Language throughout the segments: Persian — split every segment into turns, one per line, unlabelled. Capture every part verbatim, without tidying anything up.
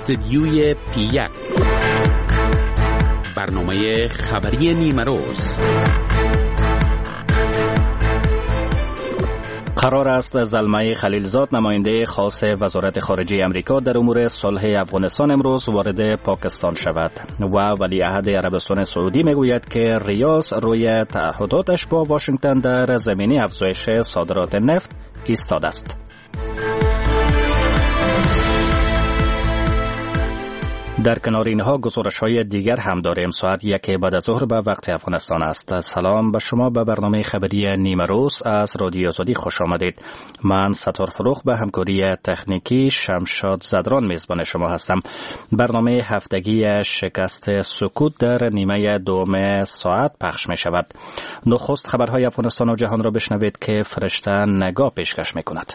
استدیوی پی یک، برنامه خبری نیمه روز.
قرار است زلمه خلیلزاد، نماینده خاص وزارت خارجه امریکا در امور صلح افغانستان، امروز وارد پاکستان شود و ولیعهد عربستان سعودی میگوید که ریاض روی تعهداتش با واشنگتن در زمینه افزایش صادرات نفت ایستاده است. در کنار اینها گزارش‌های دیگر هم داریم. ساعت یک بعد از ظهر به وقت افغانستان است. سلام به شما، به برنامه خبری نیمه روز از رادیو آزادی خوش آمدید. من ستار فروخ به همکاری تکنیکی شمشاد زدران میزبان شما هستم. برنامه هفتگی شکست سکوت در نیمه دوم ساعت پخش می شود. نخست خبرهای افغانستان و جهان را بشنوید که فرشته نگاه پیشکش می کند.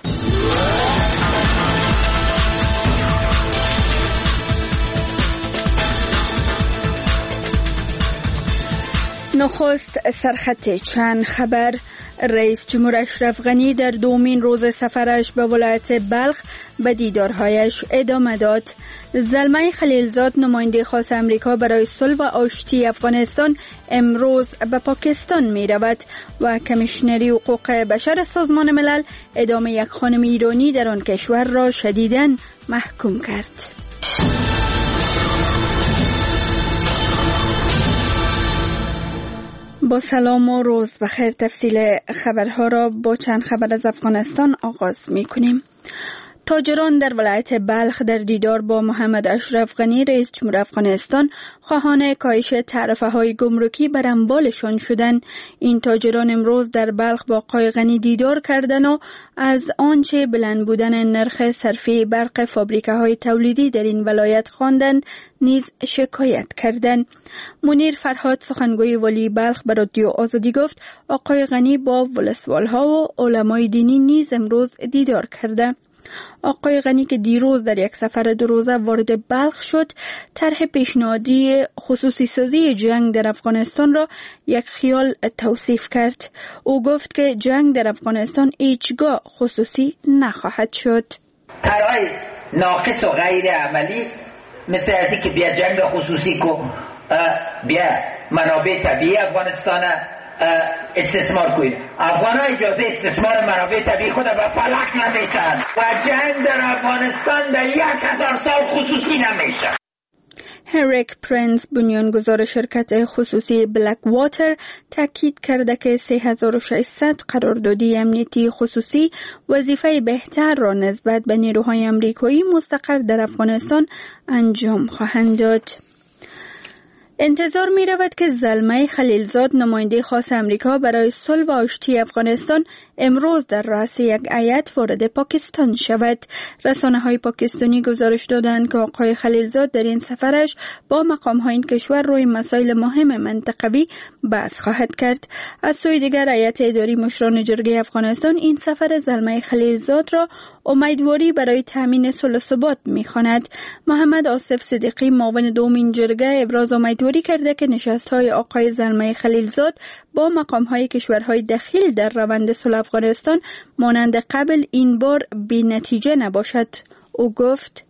نخست سرخط چند خبر. رئیس جمهور اشرف غنی در دومین روز سفرش به ولایت بلخ به دیدارهایش ادامه داد. زلمه خلیلزاد، نماینده خاص امریکا برای صلح و آشتی افغانستان، امروز به پاکستان می رود و کمیشنری حقوق بشر سازمان ملل ادامه یک خانم ایرانی در آن کشور را شدیداً محکوم کرد. با سلام و روز بخیر. تفصیل خبرها را با چند خبر از افغانستان آغاز می کنیم. تاجران در ولایت بلخ در دیدار با محمد اشرف غنی، رئیس جمهور افغانستان، خواهان کاهش تعرفه‌های گمرکی بر اموالشان شدند. این تاجران امروز در بلخ با آقای غنی دیدار کردند و از آنچه بلند بودن نرخ صرفی برق فابریکه‌های تولیدی در این ولایت خواندند نیز شکایت کردند. منیر فرهاد، سخنگوی ولی بلخ، به رادیو آزادی گفت آقای غنی با ولسوال‌ها و علمای دینی نیز امروز دیدار کرده. آقای غنی که دیروز در یک سفر دو روزه وارد بلخ شد، طرح پیشنهادی خصوصی سازی جنگ در افغانستان را یک خیال توصیف کرد. او گفت که جنگ در افغانستان هیچگاه خصوصی نخواهد شد.
طرح‌های ناقص و غیر عملی مثل از که بیا جنگ خصوصی کو، بیا منابع طبیعی افغانستان استثمار کنید. افغان ها اجازه استثمار منابع طبیعی خود به فلک نمیتن و جنگ در افغانستان در یک هزار سال خصوصی نمیشه.
هریک پرنس، بنیانگذار شرکت خصوصی بلک واتر، تاکید کرده که سه هزار و ششصد قراردادی امنیتی خصوصی وظیفه بهتر را نسبت به نیروهای آمریکایی مستقر در افغانستان انجام خواهند داد. انتظار می رود که زلمه خلیلزاد، نماینده خاص امریکا برای صلح و آشتی افغانستان، امروز در رأس یک هیئت وارد پاکستان شود. رسانه‌های پاکستانی گزارش دادند که آقای خلیلزاد در این سفرش با مقام‌های این کشور روی مسائل مهم منطقوی بحث خواهد کرد. از سوی دیگر هیئت اداری مشران جرگه افغانستان این سفر زلمه خلیلزاد را امیدواری برای تامین صلح و ثبات می‌خواند. محمد آصف صدیقی، معاون دومین جرگه، ابراز امیدواری کرده که نشست‌های آقای زلمه خلیلزاد با مقام‌های کشورهای دخیل در روند صلح افغانستان مانند قبل این بار بی نتیجه نباشد. او گفت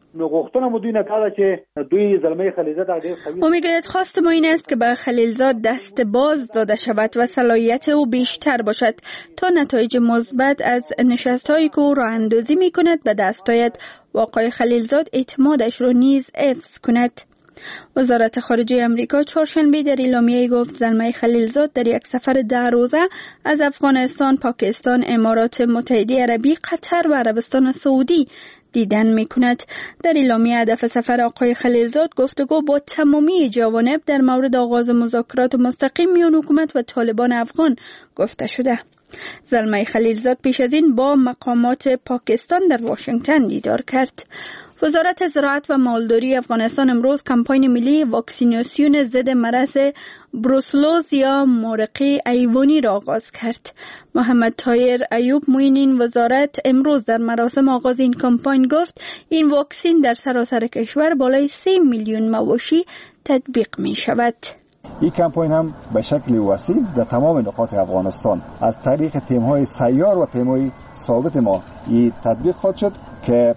او میگوید خواست ما این است که به خلیلزاد دست باز داده شود و صلاحیت او بیشتر باشد تا نتایج مثبت از نشست‌هایی که او راه اندازی می‌کند به دست آید و آقای خلیلزاد اعتمادش را نیز حفظ کند. وزارت خارجه امریکا چهارشنبه در اعلامیه گفت زلمه خلیلزاد در یک سفر ده روزه از افغانستان، پاکستان، امارات متحده عربی، قطر و عربستان سعودی دیدن می کند. در اعلامیه هدف سفر آقای خلیلزاد گفتگو با تمامی جوانب در مورد آغاز مذاکرات مستقیم میان حکومت و طالبان افغان گفته شده. زلمه خلیلزاد پیش از این با مقامات پاکستان در واشنگتن دیدار کرد. وزارت زراعت و مالداری افغانستان امروز کمپاین ملی واکسیناسیون ضد مرض بروسلوز یا مرقه حیوانی را آغاز کرد. محمد طاهر ایوب، معین این وزارت، امروز در مراسم آغاز این کمپاین گفت این واکسین در سراسر کشور بالای سه میلیون مواشی تطبیق می شود.
این کمپاین هم به شکل وسیع در تمام نقاط افغانستان از طریق تیم‌های سیار و تیم‌های ثابت ما این تطبیق خواهد شد که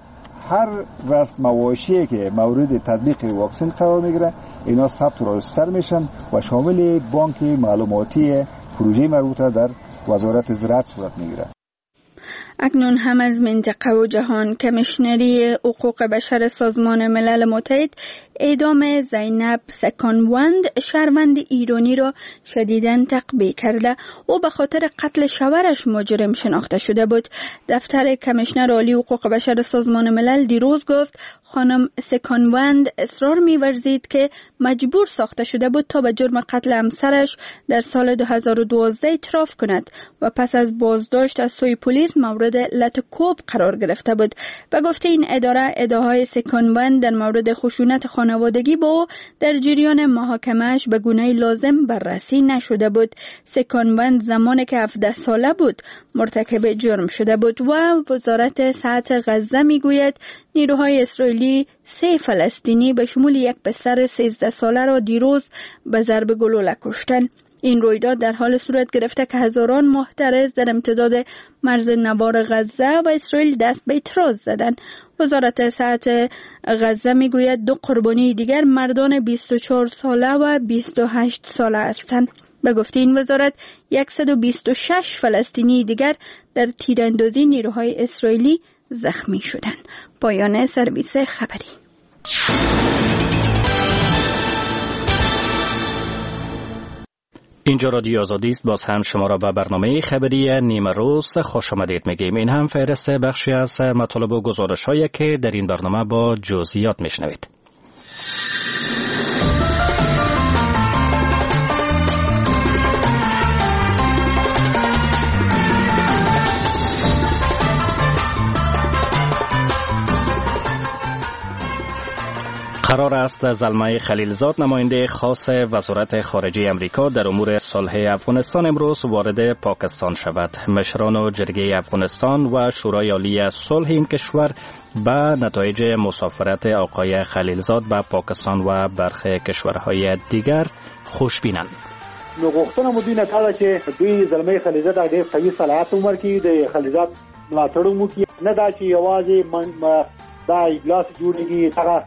هر رسم مواشی که مورد تطبیق واکسن قرار میگیره اینا ثبت و راجستر میشن و شامل بانک معلوماتی پروژه مربوطه در وزارت زراعت صورت میگیره.
اکنون هم از منطقه و جهان کمیشنری حقوق بشر سازمان ملل متحد اعدام زینب سکانوند شهروند ایرانی را شدیداً تقبیح کرده. او به خاطر قتل شوهرش مجرم شناخته شده بود. دفتر کمیشنر عالی حقوق بشر سازمان ملل دیروز گفت خانم سکانوند اصرار می‌ورزید که مجبور ساخته شده بود تا به جرم قتل همسرش در سال دو هزار و دوازده اعتراف کند و پس از بازداشت از سوی پلیس مورد لطکوب قرار گرفته بود. به گفته این اداره، ادعاهای سکانوند در مورد خشونت خانوادگی با او در جریان محاکمه‌اش به گونه لازم بررسی نشده بود. سکانوند زمانی که هفده ساله بود مرتکب جرم شده بود و وزارت صحت غزه میگوید نیروهای اسرائیلی سه فلسطینی به شمول یک پسر سیزده ساله را دیروز به ضرب گلوله کشتند. این رویداد در حال صورت گرفته که هزاران معترض در امتداد مرز نوار غزه و اسرائیل دست به اعتراض زدند. وزارت صحت غزه میگوید دو قربانی دیگر مردان بیست و چهار ساله و بیست و هشت ساله هستند. به گفته این وزارت صد و بیست و شش فلسطینی دیگر در تیراندازی نیروهای اسرائیلی زخمی شدند. پایان سرویس خبری.
اینجا رادیو آزادی است. باز هم شما را به برنامه خبری نیمه روز خوش آمدید میگیم. این هم فهرست بخشی از مطالب و گزارش هایی که در این برنامه با جزئیات میشنوید. قرار است زلمه خلیلزاد نماینده خاص وزارت خارجه امریکا در امور صلح افغانستان امروز وارد پاکستان شود. مشران و جرگه افغانستان و شورای عالی صلح این کشور به نتایج مسافرت آقای خلیلزاد به پاکستان و برخی کشورهای دیگر خوشبینند.
نو غوښتنه مو دوی نه کړه چې دوی زلمه خلیلزاد هغه قوي صلاحیت عمر کې د خلیلزاد ملاتړ مو کې نه دا چې یوازې دا اجلاس جوړیږي هغه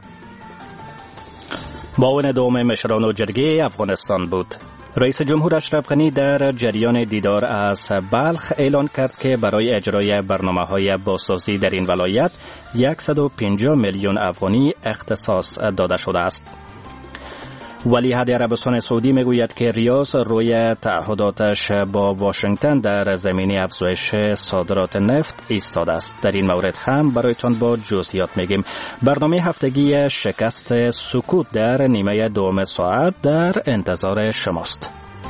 معاون دوم مشران و جرگه افغانستان بود. رئیس جمهور اشرف غنی در جریان دیدار از بلخ اعلان کرد که برای اجرای برنامه‌های بازسازی در این ولایت صد و پنجاه میلیون افغانی اختصاص داده شده است. ولیعهد عربستان سعودی میگوید که ریاض روی تعهداتش با واشنگتن در زمینه افزایش صادرات نفت ایستاده است. در این مورد هم برایتان با جزئیات میگیم. برنامه هفتگی شکست سکوت در نیمه دوم ساعت در انتظار شماست.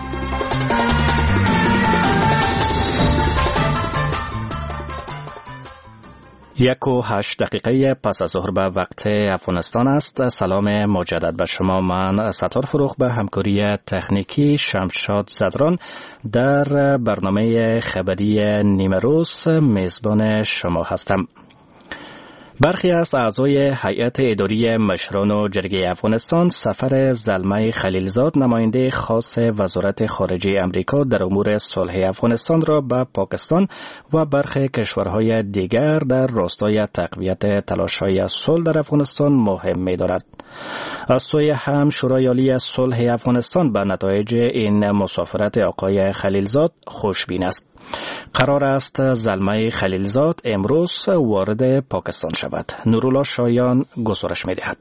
یک و هشت دقیقه پس از ظهر به وقت افغانستان است. سلام مجدد به شما. من ستار فروخ به همکاری تکنیکی شمشاد زدران در برنامه خبری نیمه روز میزبان شما هستم. برخی از اعضای هیئت اداری مشران و جرگه افغانستان سفر زلمه خلیلزاد نماینده خاص وزارت خارجه امریکا در امور صلح افغانستان را به پاکستان و برخی کشورهای دیگر در راستای تقویت تلاش‌های صلح در افغانستان مهم می‌دارد. از سوی هم شورای عالی صلح افغانستان به نتایج این مسافرت آقای خلیلزاد خوشبین است. قرار است زلمه خلیلزاد امروز وارد پاکستان شود. نورالله شایان گزارش می‌دهد.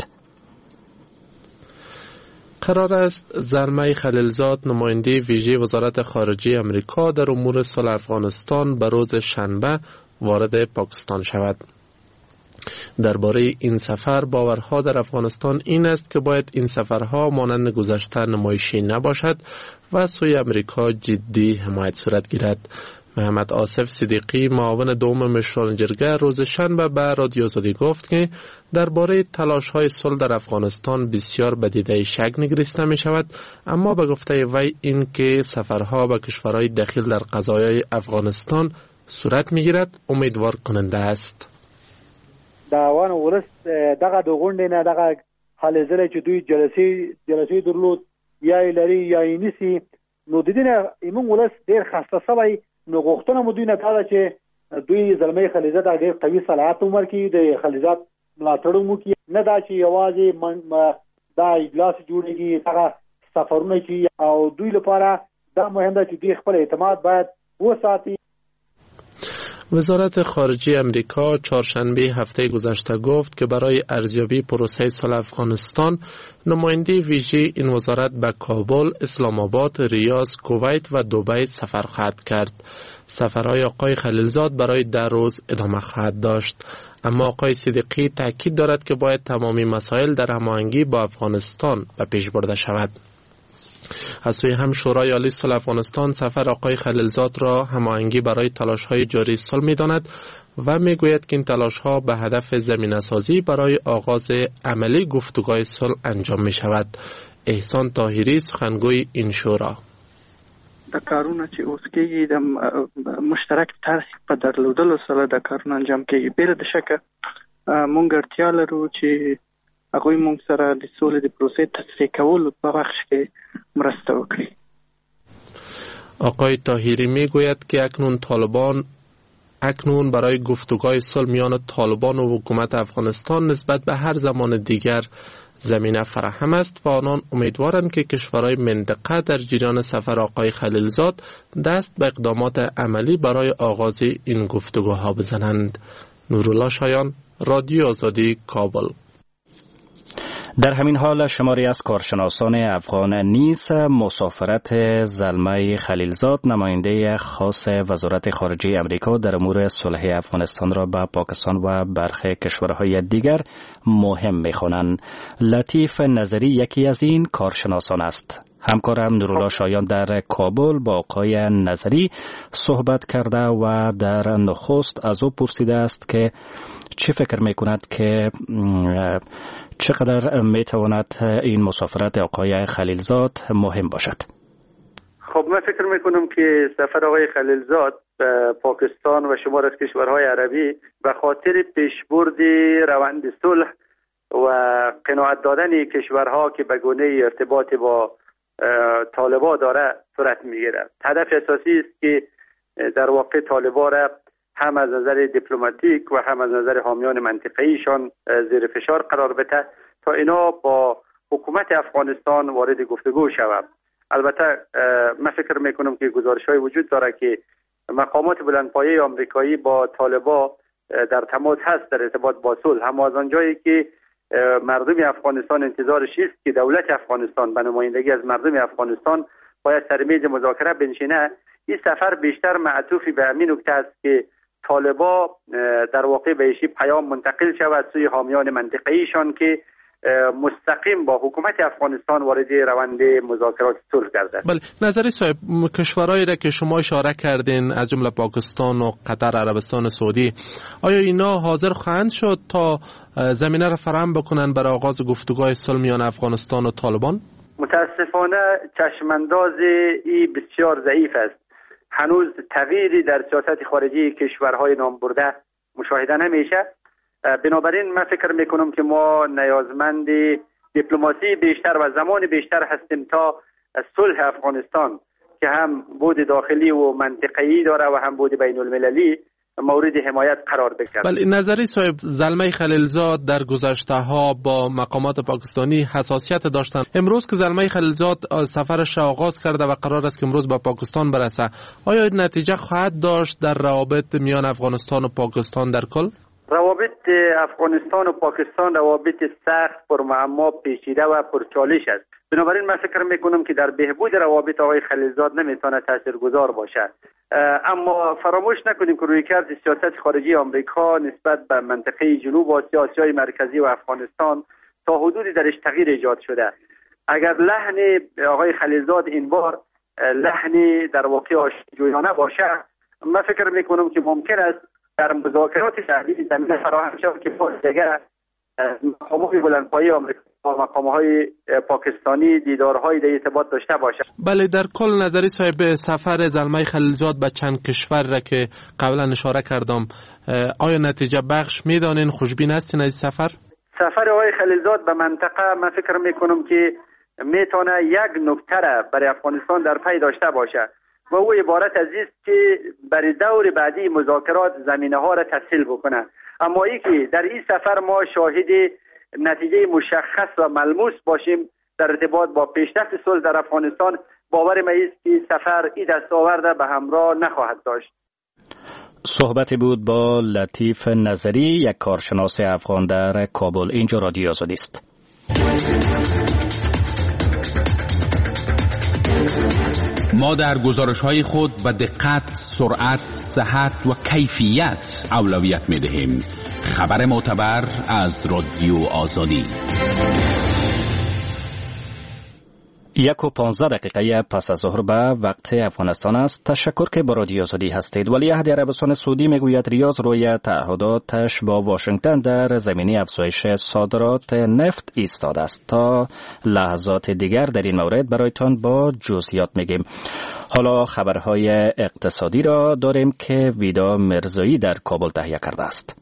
قرار است زلمه خلیلزاد نماینده ویژه وزارت خارجه امریکا در امور صلح افغانستان به روز شنبه وارد پاکستان شود. درباره این سفر باورها در افغانستان این است که باید این سفرها مانند گذشته نمایشی نباشد و سوی امریکا جدی حمایت صورت گیرد. محمد آصف صدیقی معاون دوم مشران جرگه روز شنبه به رادیو آزادی گفت که درباره تلاش‌های صلح در افغانستان بسیار به دیده شک نگریسته می شود، اما به گفته وی این که سفرها به کشورهای دخیل در قضایای افغانستان صورت می گیرد امیدوار کننده است.
دا وان ورس دغه د غونډې نه دغه حال زله چې دوی جلسې جلسې درلود یا لري یا یې نسی نو د دې نه ایمون ولس ډېر خسته شوی. نو غوښتنه مو دوی نه کړه چې دوی زلمه خلیلزاد هغه قوي صلاحیت عمر کې د خلیلزاد ملاتړ وکړي، نه دا چې یوازې دا اجلاس جوړیږي دغه سفرونه چې او دوی لپاره دا مهم ده چې دوی خپل اعتماد باید وساتي.
وزارت خارجه امریکا چهارشنبه هفته گذشته گفت که برای ارزیابی پروسه صلح افغانستان نماینده ویژه این وزارت به کابل، اسلام آباد، ریاض، کویت و دبی سفر خواهد کرد. سفرهای آقای خلیلزاد برای ده روز ادامه خواهد داشت، اما آقای صدیقی تاکید دارد که باید تمامی مسائل در هماهنگی با افغانستان به پیش برده شود. از سوی هم شورای عالی صلح افغانستان سفر آقای خلیلزاد را هماهنگی برای تلاش‌های جاری صلح می‌داند و می‌گوید که این تلاش‌ها به هدف زمینه‌سازی برای آغاز عملی گفتگوهای صلح انجام می‌شود. احسان طاهری سخنگوی این شورا:
د کارونه چې اوس کېږي د مشترک طرز په درلودلو سره د کارونه انجام کېږي. بېله د شکه مونږ اړتیا لرو چې هغوی مونږ سره د سولې د پروسې تصفیه کولو په بخش کې مرسته وکړي.
آقای طاهری میگوید که اکنون طالبان اکنون برای گفتگوهای صلح میان طالبان و حکومت افغانستان نسبت به هر زمان دیگر زمینه فراهم است و آنان امیدوارند که کشورهای منطقه در جریان سفر آقای خلیلزاد دست به اقدامات عملی برای آغاز این گفتگوها بزنند. نورالله شایان، رادیو آزادی، کابل.
در همین حال شماری از کارشناسان افغان نیز مسافرت زلمه خلیلزاد نماینده خاص وزارت خارجه امریکا در امور صلح افغانستان را به پاکستان و برخی کشورهای دیگر مهم می‌خوانند. لطیف نظری یکی از این کارشناسان است. همکارم نورالله شایان در کابل با آقای نظری صحبت کرده و در نخست از او پرسیده است که چه فکر می‌کند که چقدر میتواند این مسافرت آقای خلیلزاد مهم باشد؟
خب من فکر میکنم که سفر آقای خلیلزاد به پاکستان و شمار از کشورهای عربی به خاطر پیشبرد روند صلح و قناعت دادن کشورها که به گونه ارتباط با طالبان داره صورت میگیره. هدف اساسی است که در واقع طالبان را هم از نظر دیپلماتیک و هم از نظر حامیان منطقه‌ایشان زیر فشار قرار بده تا اینا با حکومت افغانستان وارد گفتگو شود. البته من فکر میکنم که گزارش‌های وجود داره که مقامات بلندپایه آمریکایی با طالبان در تماس هست در ارتباط با صلح، هم از آنجایی که مردم افغانستان انتظارش است که دولت افغانستان به نمایندگی از مردم افغانستان باید سر میز مذاکره بنشینه. این سفر بیشتر معطوف به همین نکته است که طالبان در واقع به ایشی پیام منتقل شود سوی حامیان منطقه‌ایشان که مستقیم با حکومت افغانستان وارد روند مذاکرات صلح گردد.
بله، نظری صاحب، کشورهایی را که شما اشاره کردین از جمله پاکستان و قطر، عربستان سعودی، آیا اینا حاضر خواهند شد تا زمینه را فراهم بکنن برای آغاز گفتگوهای صلح میان افغانستان و طالبان؟
متاسفانه چشمانداز ای بسیار ضعیف است. هنوز تغییری در سیاست خارجی کشورهای نامبرده مشاهده نمیشه. بنابراین من فکر میکنم که ما نیازمند دیپلماسی بیشتر و زمان بیشتر هستیم تا صلح افغانستان که هم بود داخلی و منطقه‌ای داره و هم بود بین المللی مورد حمایت قرار بگیرد.
بله، نظری صاحب، زلمه خلیلزاد در گذشته ها با مقامات پاکستانی حساسیت داشتند. امروز که زلمه خلیلزاد سفرش را آغاز کرده و قرار است که امروز به پاکستان برسه، آیا نتیجه خواهد داشت در روابط میان افغانستان و پاکستان در کل؟
روابط افغانستان و پاکستان روابط سخت، پرمعما، پیچیده و پرچالش است. بنابراین من فکر میکنم که در بهبود روابط آقای خلیلزاد نمیتونه تاثیرگذار باشه. اما فراموش نکنیم که رویکرد سیاست خارجی آمریکا نسبت به منطقه جنوب آسیا، آسیای مرکزی و افغانستان تا حدودی درش تغییر ایجاد شده. اگر لحن آقای خلیلزاد این بار لحن در واقع آشتی‌جویانه باشه، من فکر میکنم که ممکن است در مذاکرات تحلیل زمینه فراهم شود که باز دیگر مقامات بلندپایه آمریکا و مقامات پاکستانی دیدارهای در ارتباط داشته باشد.
بله، در کل نظری صاحب، سفر زلمه خلیلزاد به چند کشور را که قبلا اشاره کردم، آیا نتیجه بخش میدانین؟ خوشبین هستین از سفر؟
سفر آقای خلیلزاد به منطقه من فکر میکنم که میتونه یک نکته را برای افغانستان در پی داشته باشه. و او عبارت از است که برای دور بعدی مذاکرات زمینه ها را تسهیل بکنه. اما ای که در این سفر ما شاهد نتیجه مشخص و ملموس باشیم در ارتباط با پیشرفت صلح در افغانستان، باور من است که سفر این دستاورد به همراه نخواهد داشت.
صحبتی بود با لطیف نظری، یک کارشناس افغان در کابل. اینجا رادیو آزادی است.
ما در گزارش‌های خود به دقت، سرعت، صحت و کیفیت اولویت می‌دهیم. خبر معتبر از رادیو آزادی.
یک و پانزده دقیقه پس از ظهر به وقت افغانستان است. تشکر که با رادیو آزادی هستید. ولیعهد عربستان سعودی میگوید ریاض روی تعهداتش با واشنگتن در زمینه افزایش صادرات نفت ایستاده است. تا لحظات دیگر در این مورد برایتان با جزئیات میگیم. حالا خبرهای اقتصادی را داریم که ویدا مرزایی در کابل تهیه کرده است.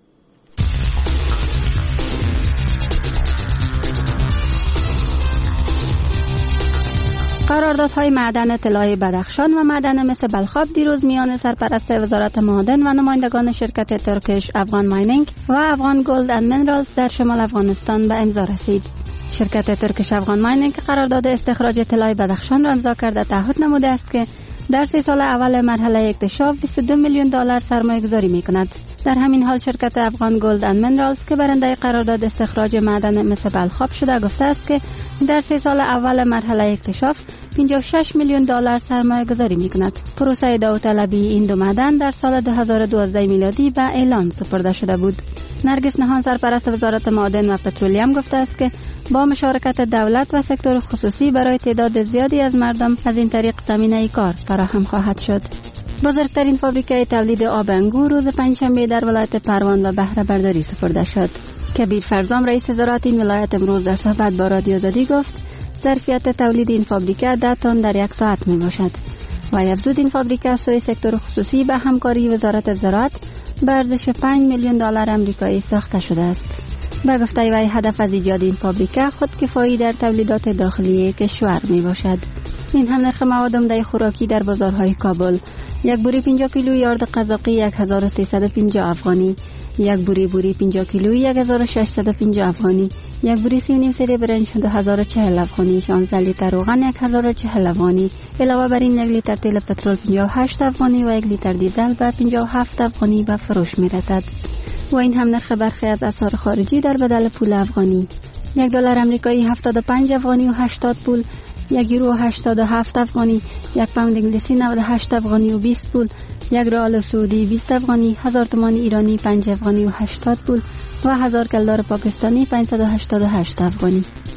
قراردادهای معدن طلای بدخشان و معدن مس بلخاب دیروز میان سرپرست وزارت معادن و نمایندگان شرکت ترکش افغان ماینینگ و افغان گولد اند مینرالز در شمال افغانستان به امضا رسید. شرکت ترکش افغان ماینینگ قرارداد استخراج طلای بدخشان را امضا کرده تعهد نموده است که در سه سال اول مرحله اکتشاف بیست و دو میلیون دلار سرمایه گذاری می کند. در همین حال شرکت افغان گولد اند مینرالز که برنده قرارداد استخراج معدن مس بلخاب شده گفته است که در سه سال اول مرحله اکتشاف پنجاه و شش میلیون دلار سرمایه گذاری می کند. پروسه داوطلبی این دو معدن در سال دو هزار و دوازده میلادی به اعلان سپرده شده بود. نرگس نهان سرپرست وزارت معادن و پترولیم گفته است که با مشارکت دولت و سکتور خصوصی برای تعداد زیادی از مردم از این طریق زمینه کار فراهم خواهد شد. بزرگترین فابریکه تولید آب انگور روز پنجشنبه در ولایت پروان و بهره برداری سپرده شد. کبیر فرزام رئیس وزارت این ولایت امروز در صحبت با رادیو آزادی گفت ظرفیت تولید این فابریکه ده تن در یک ساعت می باشد و افزود این فابریکه سوی سکتور خصوصی به همکاری وزارت زراعت به ارزش پنج میلیون دلار آمریکایی ساخته شده است. به گفته وی هدف از ایجاد این فابریکه خودکفایی در تولیدات داخلی کشور می باشد. این هم نرخ مواد عمده خوراکی در بازارهای کابل: یک بوری پنجاه کیلو یارد قزاقی یک هزار و سیصد و پنجاه افغانی، یک بوری بوری پنجاه کیلویی یک هزار و ششصد و پنجاه افغانی، یک بوری سی و نیم سری برنج دو هزار و چهل افغانی، شانزده لیتر روغن یک هزار و چهل افغانی. علاوه بر این یک لیتر تیل پترول پنجاه و هشت افغانی و یک لیتر دیزل به پنجاه و هفت افغانی به فروش می رسد. و این هم نرخ برخی از اسعار خارجی در بدل پول افغانی: یک دلار آمریکایی هفتاد و پنج افغانی و هشتاد پول، یک یورو هشتاد و هفت افغانی، یک پوند انگلیسی نود و هشت افغانی و بیست پول، یک ریال سعودی بیست افغانی، هزار تومان ایرانی پنج افغانی و هشتاد پول و هزار کلدار پاکستانی پانصد و هشتاد و هشت افغانی.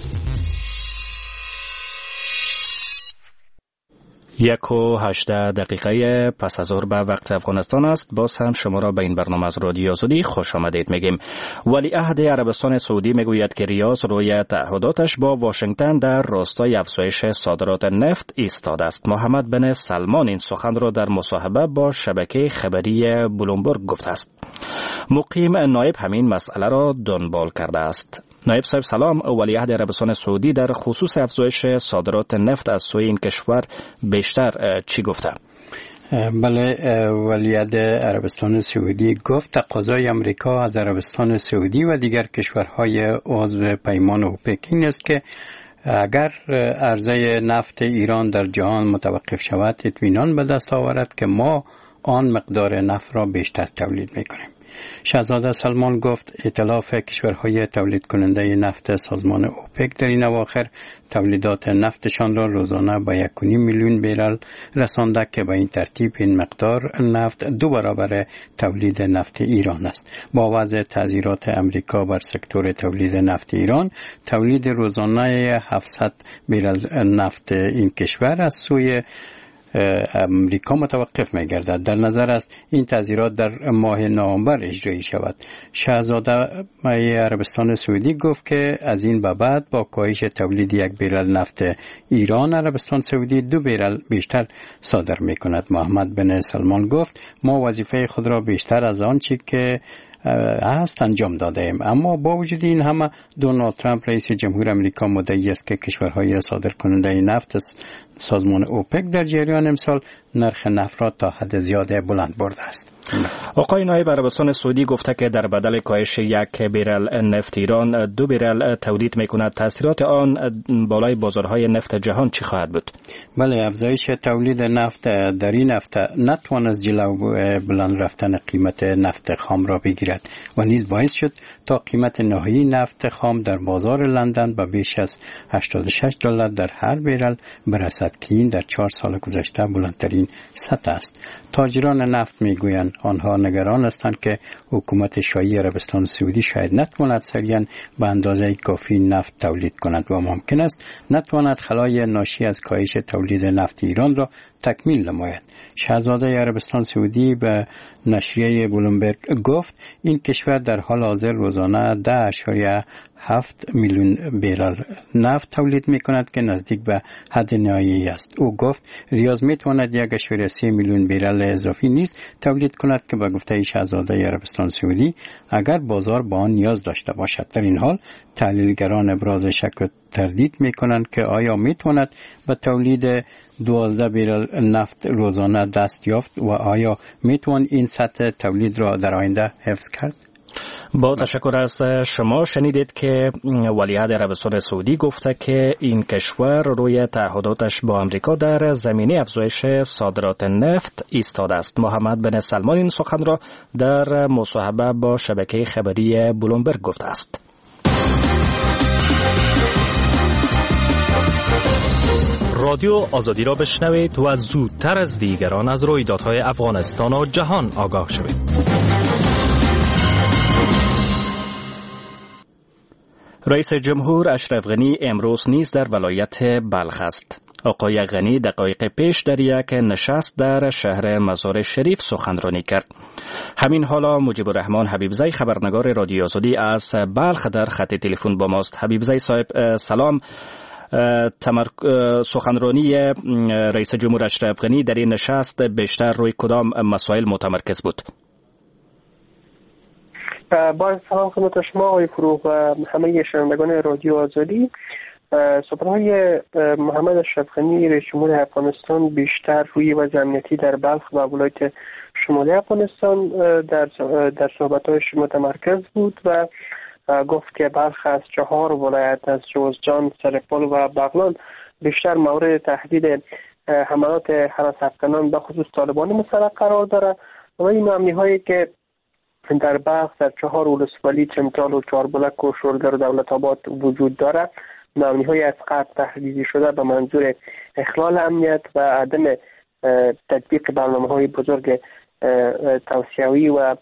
یک و هجده دقیقه پس از ظهر به وقت افغانستان است. باز هم شما را به این برنامه از رادیو آزادی خوش آمدید میگیم. ولیعهد عربستان سعودی میگوید که ریاض روی تعهداتش با واشنگتن در راستای افزایش صادرات نفت ایستاده است. محمد بن سلمان این سخن را در مصاحبه با شبکه خبری بلومبرگ گفته است. مقیم نایب همین مسئله را دنبال کرده است. نایب صاحب سلام. ولیعهد عربستان سعودی در خصوص افزایش صادرات نفت از سوی این کشور بیشتر چی گفته؟
بله، ولیعهد عربستان سعودی گفت تقاضای امریکا از عربستان سعودی و دیگر کشورهای عضو پیمان اوپک این است که اگر عرضه نفت ایران در جهان متوقف شود اطمینان به دست آورد که ما آن مقدار نفت را بیشتر تولید میکنیم. شاهزاده سلمان گفت ائتلاف کشورهای تولید کننده نفت سازمان اوپک در این اواخر تولیدات نفتشان را روزانه به یک و نیم میلیون بیرل رسانده که به این ترتیب این مقدار نفت دو برابر تولید نفت ایران است. با وضع تعزیرات امریکا بر سکتور تولید نفت ایران، تولید روزانه هفتصد بیرل نفت این کشور از سوی امریکا متوقف می گردد. در نظر است این تعزیرات در ماه نوامبر اجرایی شود. شاهزاده عربستان سعودی گفت که از این به بعد با کاهش تولید یک بیرل نفت ایران، عربستان سعودی دو بیرل بیشتر صادر می کند. محمد بن سلمان گفت ما وظیفه خود را بیشتر از آنچه که هست انجام داده ایم، اما با وجود این همه دونالد ترامپ رئیس جمهور امریکا مدعی است که کشورهای صادر کننده نفت سازمان اوپک در جریان امسال نرخ نفت را تا حد زیاده بلند برده است.
آقای نایب عربستان سعودی گفته که در بدل کاهش یک بیرل نفت ایران دو بیرل تولید میکند. تاثیرات آن بالای بازارهای نفت جهان چی خواهد بود؟
بله، افزایش تولید نفت در این هفته نتوان از جلو بلند رفتن قیمت نفت خام را بگیرد و نیز باعث شد تا قیمت نهایی نفت خام در بازار لندن به بیش از هشتاد و شش دلار در هر بیرل برسد که این در چهار سال گذشته بلندترین سطح است. تاجران نفت میگویند آنها نگران هستند که حکومت شاهی عربستان سعودی شاید نتواند سریعا به اندازه کافی نفت تولید کند و ممکن است نتواند خلای ناشی از کاهش تولید نفت ایران را تکمیل نماید. شاهزاده عربستان سعودی به نشریه بلومبرگ گفت این کشور در حال حاضر روزانه ده اشاریه هفت میلیون بیرل نفت تولید می کند که نزدیک به حد نهایی است. او گفت ریاض می تواند یک اشاریه سه میلیون بیرل اضافی نیز تولید کند که به گفته شاهزاده عربستان سعودی اگر بازار با آن نیاز داشته باشد. در این حال تحلیلگران ابراز شک و تردید می کنند که آیا می تواند به تولید دوازده بیرل نفت روزانه دست یافت و آیا می توان این سطح تولید را در آینده حفظ کرد؟
با تشکر از شما. شنیدید که ولیعهد عربستان سعودی گفته که این کشور روی تعهداتش با آمریکا در زمینه افزایش صادرات نفت ایستاده است. محمد بن سلمان این سخن را در مصاحبه با شبکه خبری بلومبرگ گفته است.
رادیو آزادی را بشنوید و زودتر از دیگران از رویدادهای افغانستان و جهان آگاه شوید.
رئیس جمهور اشرف غنی امروز نیز در ولایت بلخ است. آقای غنی دقایق پیش در یک نشست در شهر مزار شریف سخنرانی کرد. همین حالا مجیب الرحمن حبیبزی خبرنگار رادیو آزادی از بلخ در خط تلفن با ماست. حبیبزی صاحب سلام. تمر... سخنرانی رئیس جمهور اشرف غنی در این نشست بیشتر روی کدام مسائل متمرکز بود؟
با سلام خدمت شما آقای فروغ و همه شنوندگان رادیو آزادی. سخنرانی محمد اشرف غنی رئیس جمهور افغانستان بیشتر روی وضع امنیتی در بلخ و ولایت شمالی افغانستان در در صحبت‌هایش متمرکز بود و گفت که بلخ از چهار ولایت از جوزجان، سرپل و بغلان بیشتر مورد تهدید حملات هراس افکنان به خصوص طالبان مسلح قرار دارد و این امنی‌هایی که در بلخ در چهار ولسوالی چمتال و چهاربلک و شورگر و دولت آباد وجود دارد. مبنی‌های از قبل تهدیدی شده به منظور اخلال امنیت و عدم تطبیق برنامه‌های بزرگ توسعه‌ای و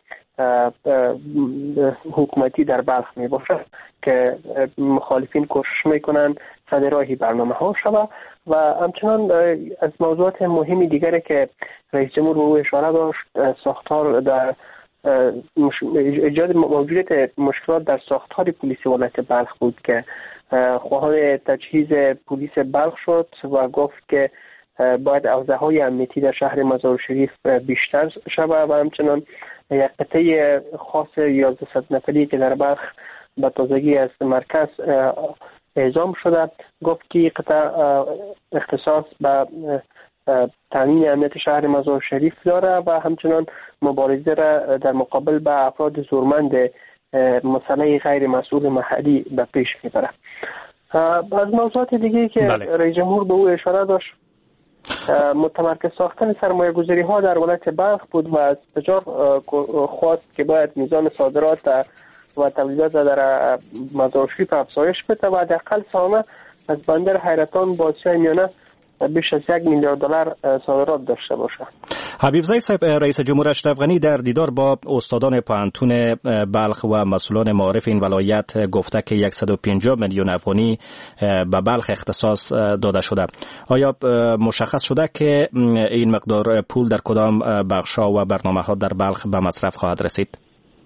حکومتی در بلخ می باشد که مخالفین کوشش میکنند صدراهی برنامه ها شود. و همچنان از موضوعات مهمی دیگری که رئیس جمهور به او اشاره داشت ساختار در ایجاد موجودیت مشکلات در ساختار پلیس ولایت بلخ بود که خواهان تجهیز پلیس بلخ شد و گفت که باید حوزه‌های امنیتی در شهر مزار شریف بیشتر شود و همچنان یک قطعه خاص یازده صد نفری که در بلخ به تازگی از مرکز اعزام شده گفت که قطعه اختصاص به تامین امنیت شهر مزار شریف داره و همچنان مبارزه را در مقابل به افراد زورمند مسلح غیر مسئول محلی به پیش میبره. از موضوعات دیگه که بله. رئیس جمهور به او اشاره داشت متمرکز ساختن سرمایه گذاری ها در ولایت بلخ بود و از تجار خواست که باید میزان صادرات و تولیدات در مزار شریف افزایش بده و حداقل سالانه از بندر حیرتان با آسیای میانه بیش از یک میلیارد دلار صادرات داشته باشه.
حبیبزی صاحب رئیس جمهور اشرف غنی در دیدار با استادان پوهنتون بلخ و مسئولان معارف این ولایت گفته که صد و پنجاه میلیون افغانی به بلخ اختصاص داده شده. آیا مشخص شده که این مقدار پول در کدام بخش‌ها و برنامه‌ها در بلخ به مصرف خواهد رسید؟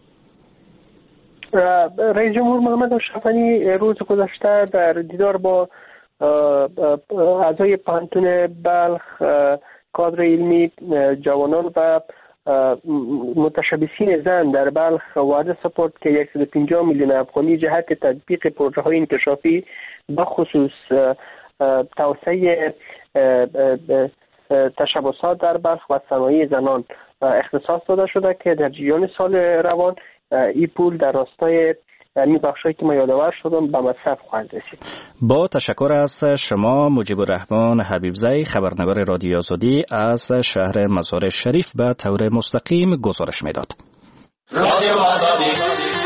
رئیس جمهور محمد اشرف غنی روز گذشته در دیدار با اعضای پوهنتون بلخ، کادر علمی، جوانان و متشبثین زن در بلخ وعده سپرد که صد و پنجاه میلیون افغانی جهت تطبیق پروژه های انکشافی به خصوص
توسعه تشبثات در بلخ و صنایع زنان اختصاص داده شده که در جریان سال روان این پول در راستای می بخشایی که ما یادآور شدم به مصرف خواهد رسید.
با تشکر از شما مجیب الرحمن حبیبزی، خبرنگار رادیو آزادی از شهر مزار شریف به طور مستقیم گزارش میداد. رادیو آزادی.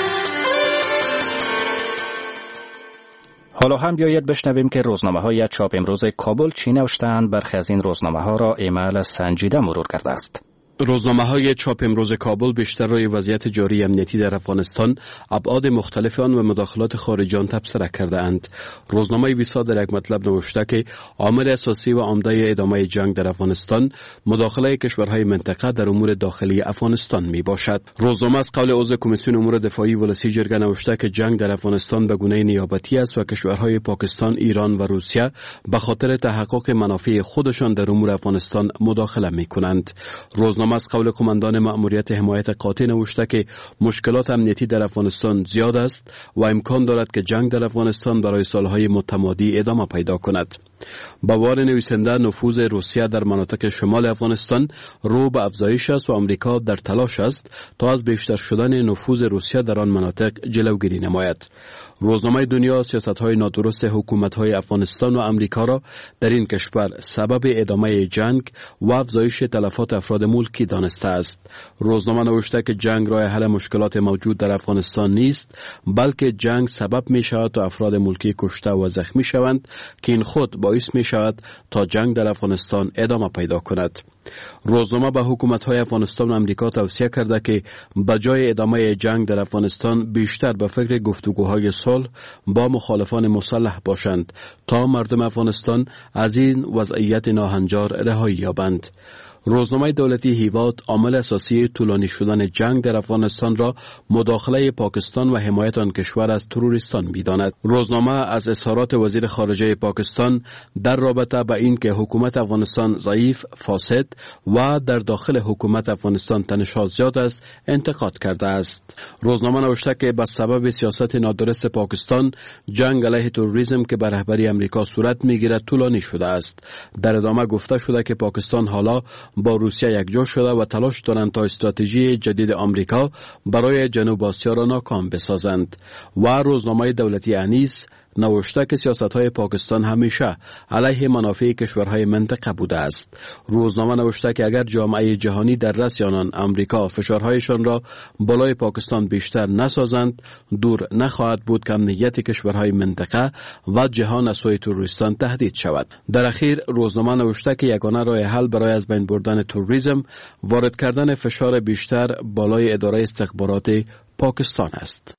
حالا هم بیاید بشنویم که روزنامه‌های چاپ امروز کابل چی نوشته‌اند. برخی از این روزنامه‌ها را ایمیل سنجیده مرور کرده است.
روزنامه‌های چاپ امروز کابل بیشتر روی وضعیت جاری امنیتی در افغانستان، ابعاد مختلف آن و مداخلات خارجی آن تبصره کرده اند. روزنامه ویسا در یک مطلب نوشته که عامل اساسی و عمده ادامه جنگ در افغانستان مداخله کشورهای منطقه در امور داخلی افغانستان می باشد. روزنامه از قول عضو کمیسیون امور دفاعی ولسی جرگه نوشته که جنگ در افغانستان به گونه نیابتی است و کشورهای پاکستان، ایران و روسیه به خاطر تحقق منافع خودشان در امور افغانستان مداخله می کنند. روزنامه از قول کماندان مأموریت حمایت قاطع نوشته که مشکلات امنیتی در افغانستان زیاد است و امکان دارد که جنگ در افغانستان برای سالهای متمادی ادامه پیدا کند. با باور نویسنده نفوذ روسیه در مناطق شمال افغانستان رو به افزایش است و آمریکا در تلاش است تا از بیشتر شدن نفوذ روسیه در آن مناطق جلوگیری نماید. روزنامه دنیا سیاست‌های نادرست حکومت‌های افغانستان و آمریکا را در این کشور سبب ادامه جنگ و افزایش تلفات افراد ملکی دانسته است. روزنامه نوشته که جنگ راه حل مشکلات موجود در افغانستان نیست، بلکه جنگ سبب می شود تا افراد ملکی کشته و زخمی شوند که این خود باعث می شود تا جنگ در افغانستان ادامه پیدا کند. روزنامه به حکومت‌های افغانستان و آمریکا توصیه کرده که بجای ادامه جنگ در افغانستان بیشتر به فکر گفتگوهای صلح با مخالفان مسلح باشند تا مردم افغانستان از این وضعیت ناهنجار رهایی یابند. روزنامه دولتی هیواد عامل اساسی طولانی شدن جنگ در افغانستان را مداخله پاکستان و حمایت آن کشور از تروریستان می‌داند. روزنامه از اظهارات وزیر خارجه پاکستان در رابطه با این که حکومت افغانستان ضعیف، فاسد و در داخل حکومت افغانستان تنش‌ها زیاد است انتقاد کرده است. روزنامه نوشته که به سبب سیاست نادرست پاکستان جنگ علیه تروریسم که به رهبری آمریکا صورت می‌گیرد طولانی شده است. در ادامه گفته شده که پاکستان حالا با روسیه یکجا شده و تلاش دارند تا استراتژی جدید آمریکا برای جنوب آسیا را ناکام بسازند. و روزنامه دولتی انیس نوشته که سیاست‌های پاکستان همیشه علیه منافع کشورهای منطقه بوده است. روزنامه نوشته که اگر جامعه جهانی در رأس آنان آمریکا فشارهایشان را بالای پاکستان بیشتر نسازند، دور نخواهد بود که امنیت کشورهای منطقه و جهان از سوی تروریستان تهدید شود. در اخیر روزنامه نوشته که یگانه راه حل برای از بین بردن تروریسم وارد کردن فشار بیشتر بالای اداره استخبارات پاکستان است.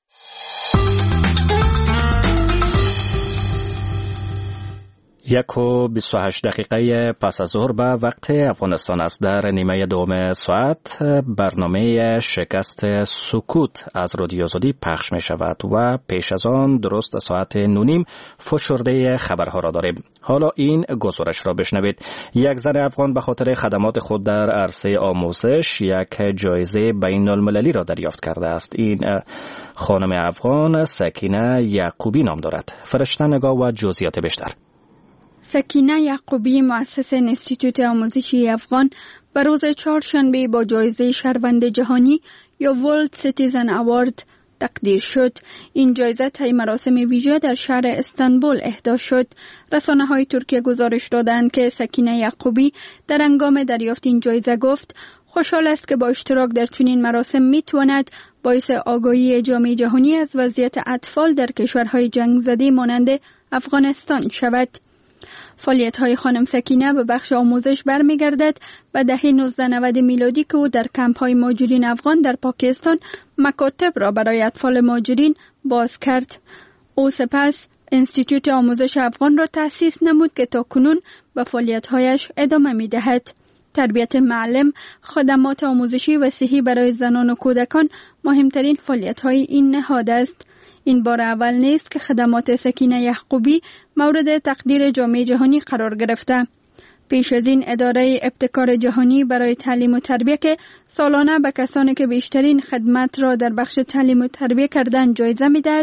یک و بیست و هشت دقیقه پس از ظهر به وقت افغانستان است. در نیمه دوم ساعت برنامه شکست سکوت از رادیو آزادی پخش می شود و پیش از آن درست ساعت نونیم فشرده خبرها را داریم. حالا این گزارش را بشنوید. یک زن افغان به خاطر خدمات خود در عرصه آموزش یک جایزه بین المللی را دریافت کرده است. این خانم افغان سکینه یعقوبی نام دارد. فرشته نگاه و جزئیات بیشتر.
سکینه یعقوبی مؤسس انستیتوت آموزشی افغان به روز چهارشنبه با جایزه شهروند جهانی یا ورلد سیتیزن اوارد تقدیر شد. این جایزه طی مراسم ویژه در شهر استانبول اهدا شد. رسانه‌های ترکیه گزارش دادند که سکینه یعقوبی در هنگام دریافت این جایزه گفت خوشحال است که با اشتراک در چنین مراسم میتواند باعث آگاهی جامعه جهانی از وضعیت اطفال در کشورهای جنگ زده مانند افغانستان شود. فعالیت‌های خانم سکینه به بخش آموزش برمیگردد و دهه نوزده نود میلادی که او در کمپ‌های مهاجرین افغان در پاکستان مکاتب را برای اطفال مهاجرین باز کرد. او سپس انستیتوت آموزش افغان را تأسیس نمود که تاکنون به فعالیت‌هایش ادامه می‌دهد. تربیت معلم، خدمات آموزشی و صحی برای زنان و کودکان مهمترین فعالیت‌های این نهاد است. این بار اول نیست که خدمات سکینه یعقوبی مورد تقدیر جامعه جهانی قرار گرفته. پیش از این اداره ابتکار جهانی برای تعلیم و تربیت که سالانه به کسانی که بیشترین خدمت را در بخش تعلیم و تربیت کردن جایزه می‌دهد،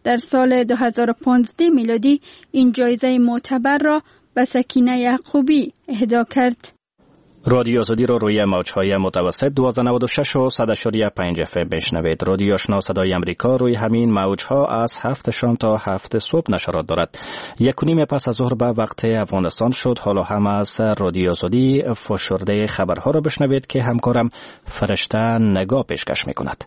در سال دو هزار و پانزده میلادی این جایزه معتبر را به سکینه یعقوبی اهدا کرد.
رادیو آزادی را روی موج‌های متوسط دویست و نود و شش و صد و پنج اف ام بشنوید. رادیو آشنا صدای امریکا روی همین موج‌ها از هفت شام تا هفت صبح نشرات دارد. یک و نیم پس از ظهر به وقت افغانستان شد. حالا هم از رادیو آزادی فشرده خبرها را بشنوید که همکارم فرشته نگاه پیشکش می‌کند.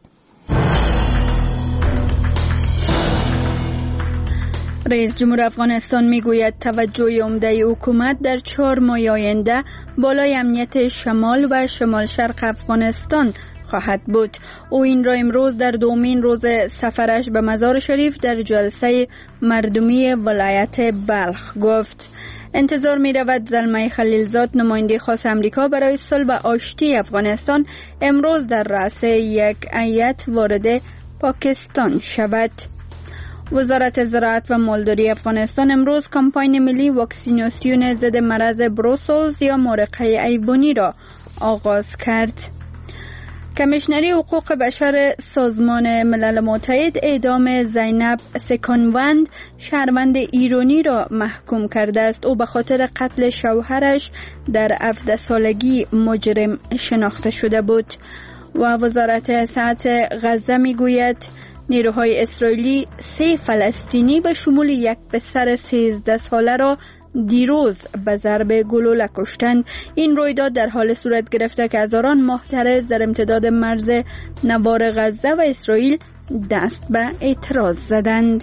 رئیس جمهور افغانستان میگوید توجه عمده حکومت در چهار ماه آینده بالای امنیت شمال و شمال شرق افغانستان خواهد بود. او این را امروز در دومین روز سفرش به مزار شریف در جلسه مردمی ولایت بلخ گفت. انتظار می رود زلمه خلیلزاد نماینده خاص امریکا برای صلح و آشتی افغانستان امروز در رأس یک هیئت وارد پاکستان شود. وزارت زراعت و مالداری افغانستان امروز کمپاین ملی واکسیناسیون ضد مرض بروسلز یا مرقه ایوانی را آغاز کرد. کمیشنری حقوق بشر سازمان ملل متحد اعدام زینب سکانوند شهروند ایرانی را محکوم کرده است. او به خاطر قتل شوهرش در هفده سالگی مجرم شناخته شده بود. و وزارت صحت غزه میگوید نیروهای اسرائیلی سه فلسطینی به شمول یک پسر سیزده ساله را دیروز به ضرب گلوله کشتند. این رویداد در حال صورت گرفته که هزاران محترس در امتداد مرز نوار غزه و اسرائیل دست به اعتراض زدند.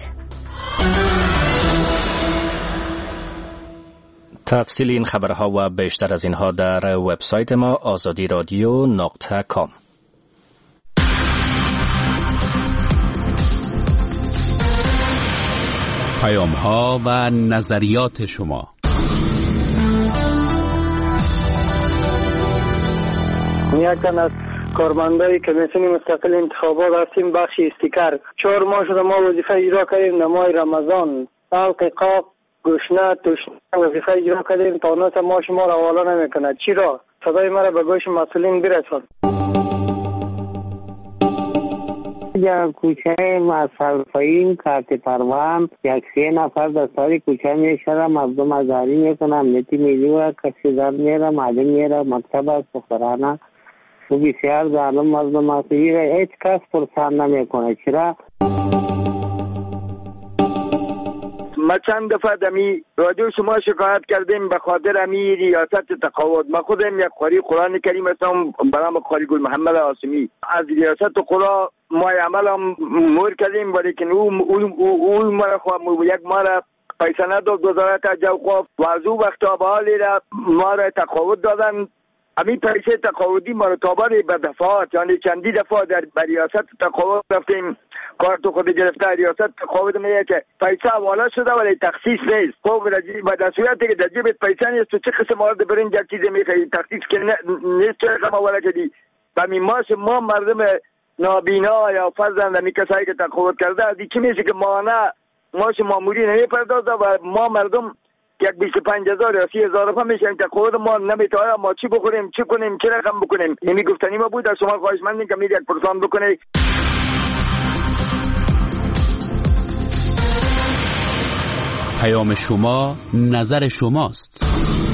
تفصیل این خبرها و بیشتر از اینها در وبسایت ما آزادی رادیو نقطه کام.
پیام ها و نظریات شما.
یکن از کارمندای کمیسیون مستقل انتخابات هستیم بخش استیکر. چهار ماه شده ما وظیفه اجرا کردیم. نمای رمضان حلق قاق گوشنه توشنه وظیفه اجرا کردیم. تا اونسا ما شما را حواله نمیکنه. چرا؟ صدای ما را به گوش مسئولین برسان.
در کوچه مصرفین کارت پروان یک سه نفر در ساری کوچه میشره مردم ازاری میکنه. امنیتی ملی و کشیدار میره معلم میره مکتب است بخورانه و بسیار ظالم مردم است. هیچ کس پرسان نمیکنه. چرا؟
ما چند دفعه دمی رادیو شما شکایت کردیم به خاطر امی ریاست تقاعد. ما خودم یک قاری قرآن کریم هستم به نام قاری گل محمد عاصمی. از ریاست قرآن ما عمل هم مور کردیم ولیکن او او ما خو یک ما را پیسه نداد وزارت جو خواف و از او وقتا به حالی را ما را تقاعد دادن. امی پیسه تقاعدی ما را تابر به دفعات یعنی چندی دفعه در ریاست تقاعد رفتیم. کارت خود گرفته ریاست تقاعد میگه که پیسه حواله شده ولی تخصیص نیست. خب به در صورتی که در جیبت پیسه نیست تو چه قسم مورد برنج چیزی میخوای تخصیص که نیست چه رقم حواله کردی. و می ماش ما مردم نابینا یا فرزند می کسایی که تقاعد کرده از چی میشه که ما نه ماش ماموری نمیپردازه و ما مردم یک بیست و پنج هزار یا سی هزار روپیه میشیم تقاعد ما نمیتونه. ما چی بخوریم چی کنیم چه رقم بکنیم. نمی گفتنی ما بود از شما خواهشمندیم که می یک پرسان بکنید.
پیام شما نظر شماست.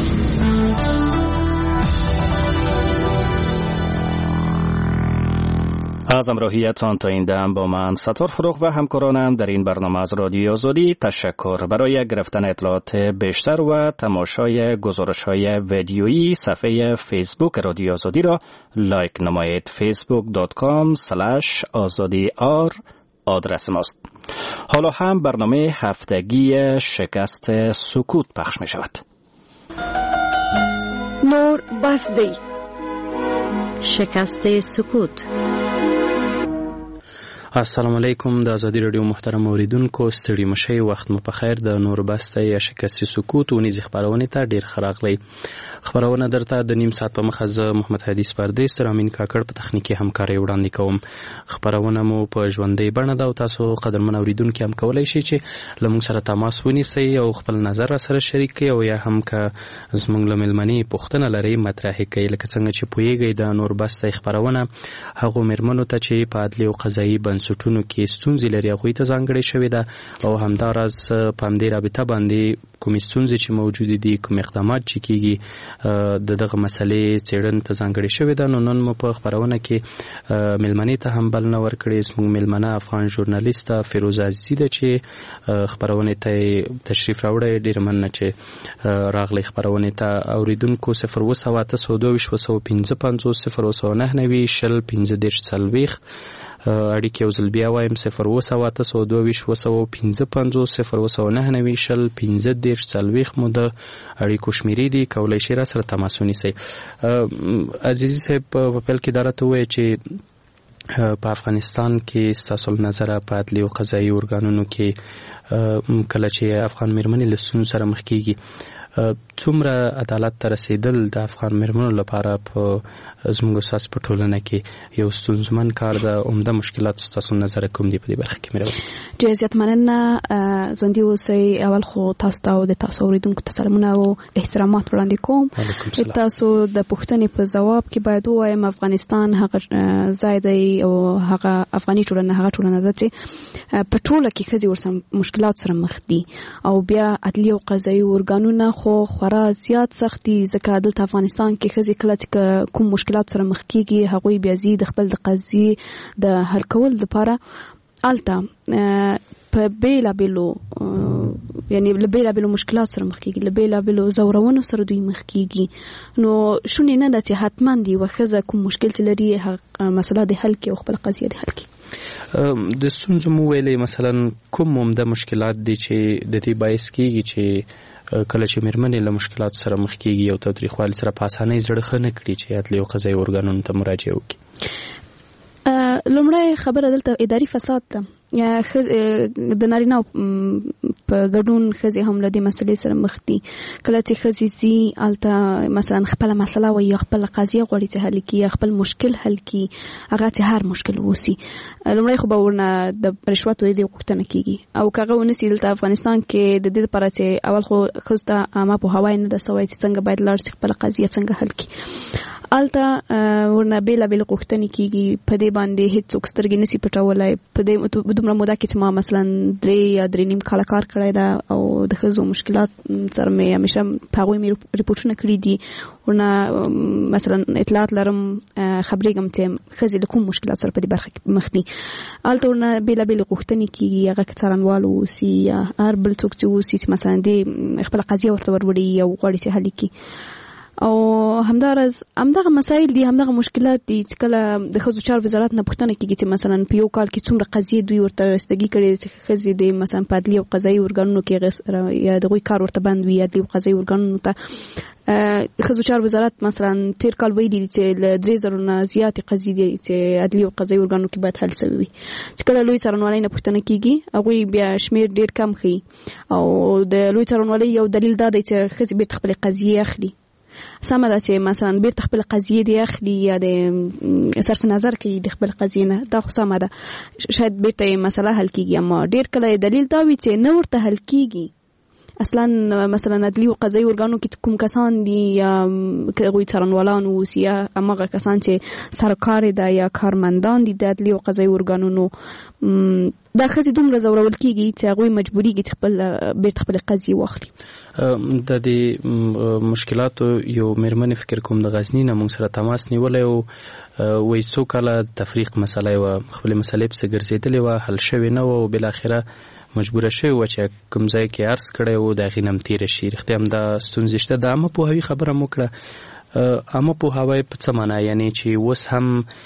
از امروحیتان تا این دم با من ستار فروغ و همکارانم در این برنامه از رادیو آزادی تشکر. برای گرفتن اطلاعات بیشتر و تماشای گزارش‌های ویدیویی صفحه فیسبوک رادیو آزادی را لایک نمایید. فیسبوک دات کام اسلش آزادی آر آدرس ماست. حالا هم برنامه هفتگی شکست سکوت پخش می شود.
نور بسدی شکست سکوت.
السلام علیکم د آزادی رادیو محترم اوریدونکو ستړي مشئ وخت مو په خیر. د نور بسته یا شکست سکوت ونیز خبرونه ته ډیر خراغلی. خبرونه درته د نیم ساعت په مخه زه محمد حدیث پردیس سره امین کاکړ په تخنیکی همکاري وړاندې کوم. خبرونه مو په ژوندۍ بڼه ده او تاسو قدرمن اوریدونکو هم کولای شئ چې لمونږ سره تماس ونیسئ او خپل نظر سره شریک کړئ او یا هم که زموږ له مېلمنې پوښتنه لرئ مطرح کړئ. لکه څنګه چې پوهیږئ د نور بسته خبرونه هغو مېرمنو ته چې په عدلي او قضایي بنسټونو کې ستونزې لري هغوی ته ځانګړې شوې ده او همداراز په همدې رابطه باندې کومې ستونزې چې موجودې دي کوم اقدامات چې کېږي د دغه مسلې څېړنې ته ځانګړې شوې ده. نو نن مو په خپرونه کې مېلمنې ته هم بلنه ورکړې. زموږ مېلمنه افغان ژورنالیسته فیروزه عزیزي ده چې خپرونې ته تشریف راوړی. ډېره مننه چې راغلی خپرونې ته. اوریدونکو صفر اووه سوه اته سوه دوه ویشت اووه سوه پنځه پنځوس صفر اووه سوه نهه نوي شل پنځه دېرش څلوېښت اړیکې یو ځل بیا وایم صفر اووه سوه اته سوه دوه ویشت اووه سوه پنځه پنځوس صفر اووه سوه نهه نوي شل پنځه دېرش څلوېښت مو د اړیکو شمېرې دي، کولی شئ را سره تماس ونیسئ. عزیزي صاحب په پیل کې دا راته ووایه چې په افغانستان کې ستاسو له نظره په عدلي او قضایي ارګانونو کې کله چې افغان مېرمنې له ستونزو سره مخ کېږي څومره عدالت ته رسیدل د افغان مېرمنو لپاره په زموږ اساس په ټولنه کې یو ستونزمن کار ده؟ عمده مشکلات ستاسو نظر کوم دي په دې برخه کې؟ مې
ډېر زیات مننه. ژوندي اوسئ. اول خو تاسو ته او د تاسو اوریدونکو ته سلامونه او احترامات وړاندې کوم. تاسو د پوښتنې په ځواب کې باید ووایم افغانستان هغه ځای دی او هغه افغاني ټولنه هغه ټولنه ده چې په ټوله کې ښځې ورسره مشکلات سره مخ دي او بیا عدلي او قضایي ارګانونه خو خورا زیات سخت دي ځکه دلته افغانستان کې ښځې کله چې کوم مشکلات سره مخ کېږي هغوی بیا ځي د خپل د قضیې د حل کولو لپاره هلته په بېلابېلو یعنې له بېلابېلو مشکلاتو سره مخ کېږي، له بېلابېلو ځورونو سره دوی مخ کېږي. نو شونې نه ده چې حتما د یوه ښځه کوم مشکل چې لري هغه مسله دې حل کړي او خپله قضیه دې حل کړي.
د ستونزو مو ویلې مثلا کوم عمده مشکلات دي چې د دې باعث کېږي چې کله چې مېرمنې له مشکلاتو سره مخ کېږي او تاوتریخوالي سره په اسانۍ زړه ښه نه کړي چې عدلي او قضایي ارګانونو ته مراجعه وکړي؟
لومړی خبره دلته اداري فساد ده. د نارینه په ګډون ښځې هم له دې مسلې سره مخ دي. کله چې ښځې ځي هلته مثلا خپله مسله وایي یا خپله قضیه غواړي چې حل کړي یا خپل مشکل حل کړي، هغه چې هر مشکل اوسي لومړی خو به ورنه د رشوتو د دې غوښتنه کېږي او که هغه ونسي دلته افغانستان کې د دې لپاره چې اول خو ښځو ته عامه پوهاوی نه ده سوی چې څنګه باید لاړ شي خپله قضیه څنګه حل کړي. هلته ورنه بېلابېلې غوښتنې کېږي، په دې باندې هېڅوک سترګې نسي پټولی. په دې دومره موده کې چې ما مثلا درې یا درې نیم کاله کار کړی ده او د ښځو مشکلات سره مې همیشه په هغوی مې ریپورټونه کړي دي، ورنه مثلا اطلاعات لرم، خبرېږم چې ښځې له کوم مشکلات سره په دې برخه کې مخ دي. هلته ورنه بېلابېلې غوښتنې کېږي، هغه که څارنوال اوسي یا هر بل څوک چې اوسي چې مثلا دې خپله قضیه ورته وروړي او غواړي چې حل کړي. او همداراز همدغه مسایل دي، همدغه مشکلات دي چې کله د ښځو چارو وزارت نه پوښتنه کېږي چې مثلا په یو کال کې څومره قضیې دوی ورته رسیدګي کړي چې ښځې د مثلا په عدلي او قضایي ارګانونو کې یا د هغوی کار ورته بند وي عدلي او قضایي ارګانونو ته. ښځو چارو وزارت مثلا تېر کال ویلي دي چې له درې زرو نه زیاتې قضیې دي چې عدلي او قضایي ارګانونو کې باید حل شوي وي. چې کله لوی څارنوالۍ نه پوښتنه کېږي هغوی بیا شمېر ډېر کم ښیي او د لوی څارنوالۍ یو دلیل دا دی چې ښځې بېرته خپلې قضیې اخلي. سمه ده چې مثلا بیرته خپل قضیه دی اخلي یا د صرف نظر کوي د خپل قضیه نه، دا خو سمه ده، شاید بیرته مسله حل کیږي، اما ډیر کله دلیل دا وي چې نه ورته حل کیږي. اصلا مثلا عدلي او قضایي ارګانو کې کوم کسان دي یا هغوی څارنوالان اوسي یا هماغه کسان چې سرکار ده یا کارمندان دي د عدلي او قضایي ارګانونو، دا ښځې دومره ځورول کېږي چې هغوی مجبورېږي چې خپل بیرته خپلې قضیې واخلي.
د دې مشکلاتو یو مېرمنې فکر کوم د غزني نه موږ سره تماس نیولی و، وایي څو کاله تفریق مسله وه، خپلې مسلې پسې ګرځېدلې وه، حل شوې نه وه او بالاخره مجبوره شوې وه چې کوم ځای کې عرض کړی و د هغې نه هم تېره شي. رښتیا هم دا ستونزې شته. د عامه پوهاوي خبره مو کړه، عامه پوهاوی په څه معنا؟ یعنې چې اوس هم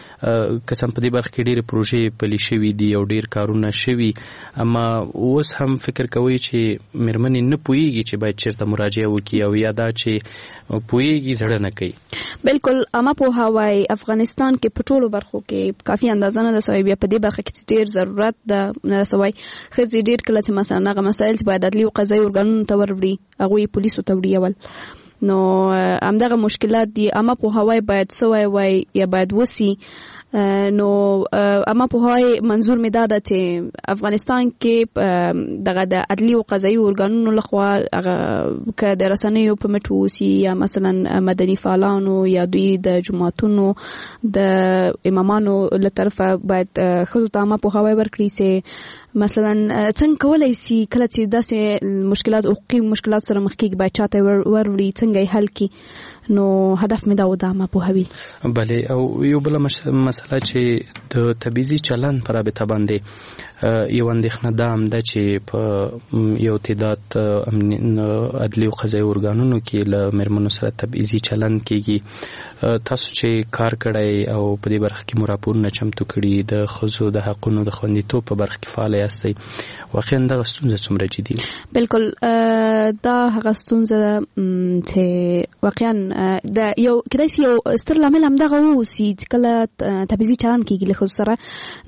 که څه هم په دې برخه کې ډېرې پروژې پلي شوي دي او ډېر کارونه شوي، اما اوس هم فکر کوئ چې مېرمنې نه پوهېږي چې باید چېرته مراجعه وکړي او یا دا چې پوهېږي زړه نه کوي؟
بلکل عامه پوهاوی افغانستان کې په ټولو برخو کې کافي اندازه نه ده سوی، بیا په دې برخه کې چې ډېر ضرورت ده نه ده سوی. ښځې ډېر کله چې مثلا هغه مسایل چې باید عدلي او قضایي ارګانونو ته وروړي هغوی پولیسو ته وړي اول، نو همدغه مشکلات دي. اما په هوای باید سوای وای یا باید وسی. نو اما په هوای منظور می داده چې افغانستان کې دغه د عدلي او قضایي ارګانونو لخوا که د رسنیو په مټ وسی یا مثلا مدني فعالانو یا دوی د جماعتونو د امامانو له طرفه باید ښځو ته اما په هوای ورکړي چې مثلا څنګه کولای شي کله چې داسې مشکلات حقوقي مشکلات سره مخ کېږي باید چاته وروړي څنګه یې حل کړي. نو هدف مې دا و د عامه پوهاوی. بلې او یو بله مسله چې د تبعیضي چلن په رابطه باندې یو اندېښنه دا هم ده چې په یو تعداد عدلي او قضایي ارګانونو کې له مېرمنو سره تبعیضي چلن کېږي. تاسو چې کار کړی او په دې برخه کې مو راپورونه چمتو کړي د ښځو د حقونو د خوندیتوب په برخه کې فعال یاستئ، واقعا دغه ستونزه څومره جدي ده؟ بالکل دا هغه ستونزه چې واقعا د یو کدای شي یو ستر لامل هم دغه اوسي چې کله تبعیضي چلن کېږي له ښځو سره،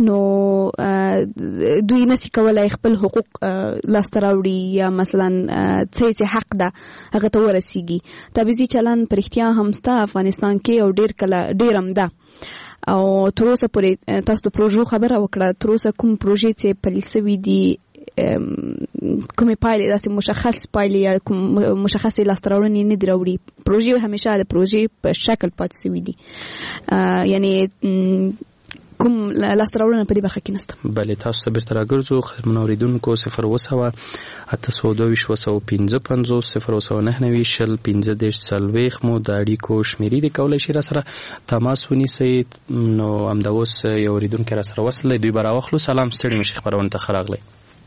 نو دوی نشي کولای خپل حقوق لاسته راوړي یا مثلا څه چې حق ده هغه ته ورسیږي. تبعیضي چلن په رښتیا هم شته افغانستان کې او ډېر کله ډېر هم ده. او تر اوسه پورې تاسو د پروژو خبره وکړه، تر اوسه کوم پروژې چې پلي سوي دي کومې پایلې داسې مشخص پایلې یا کوم مشخصې لاسته راوړنې نه دي راوړي. پروژې همیشه د پروژې په شکل پاتې سوي دي، یعنی کوم لاسته راوړنه په دې برخه کې نشته. بلې تاسو ته بیرته راګرځو خدمتونو اورېدونکو صفر اووه سوه اته سوه دوه ویشت اووه سوه پنځه پنځوس صفر اووه سوه نهه نوي شل پنځه دېرش څلوېښت مو د اړیکو شمېرې دي، کولی شي را سره تماس ونیسئ. نو همدا اوس یو اورېدونکی را سره وصل دی، دوی به راواخلو. سلام، ستړي مشي، خپرونې ته ښه راغلی.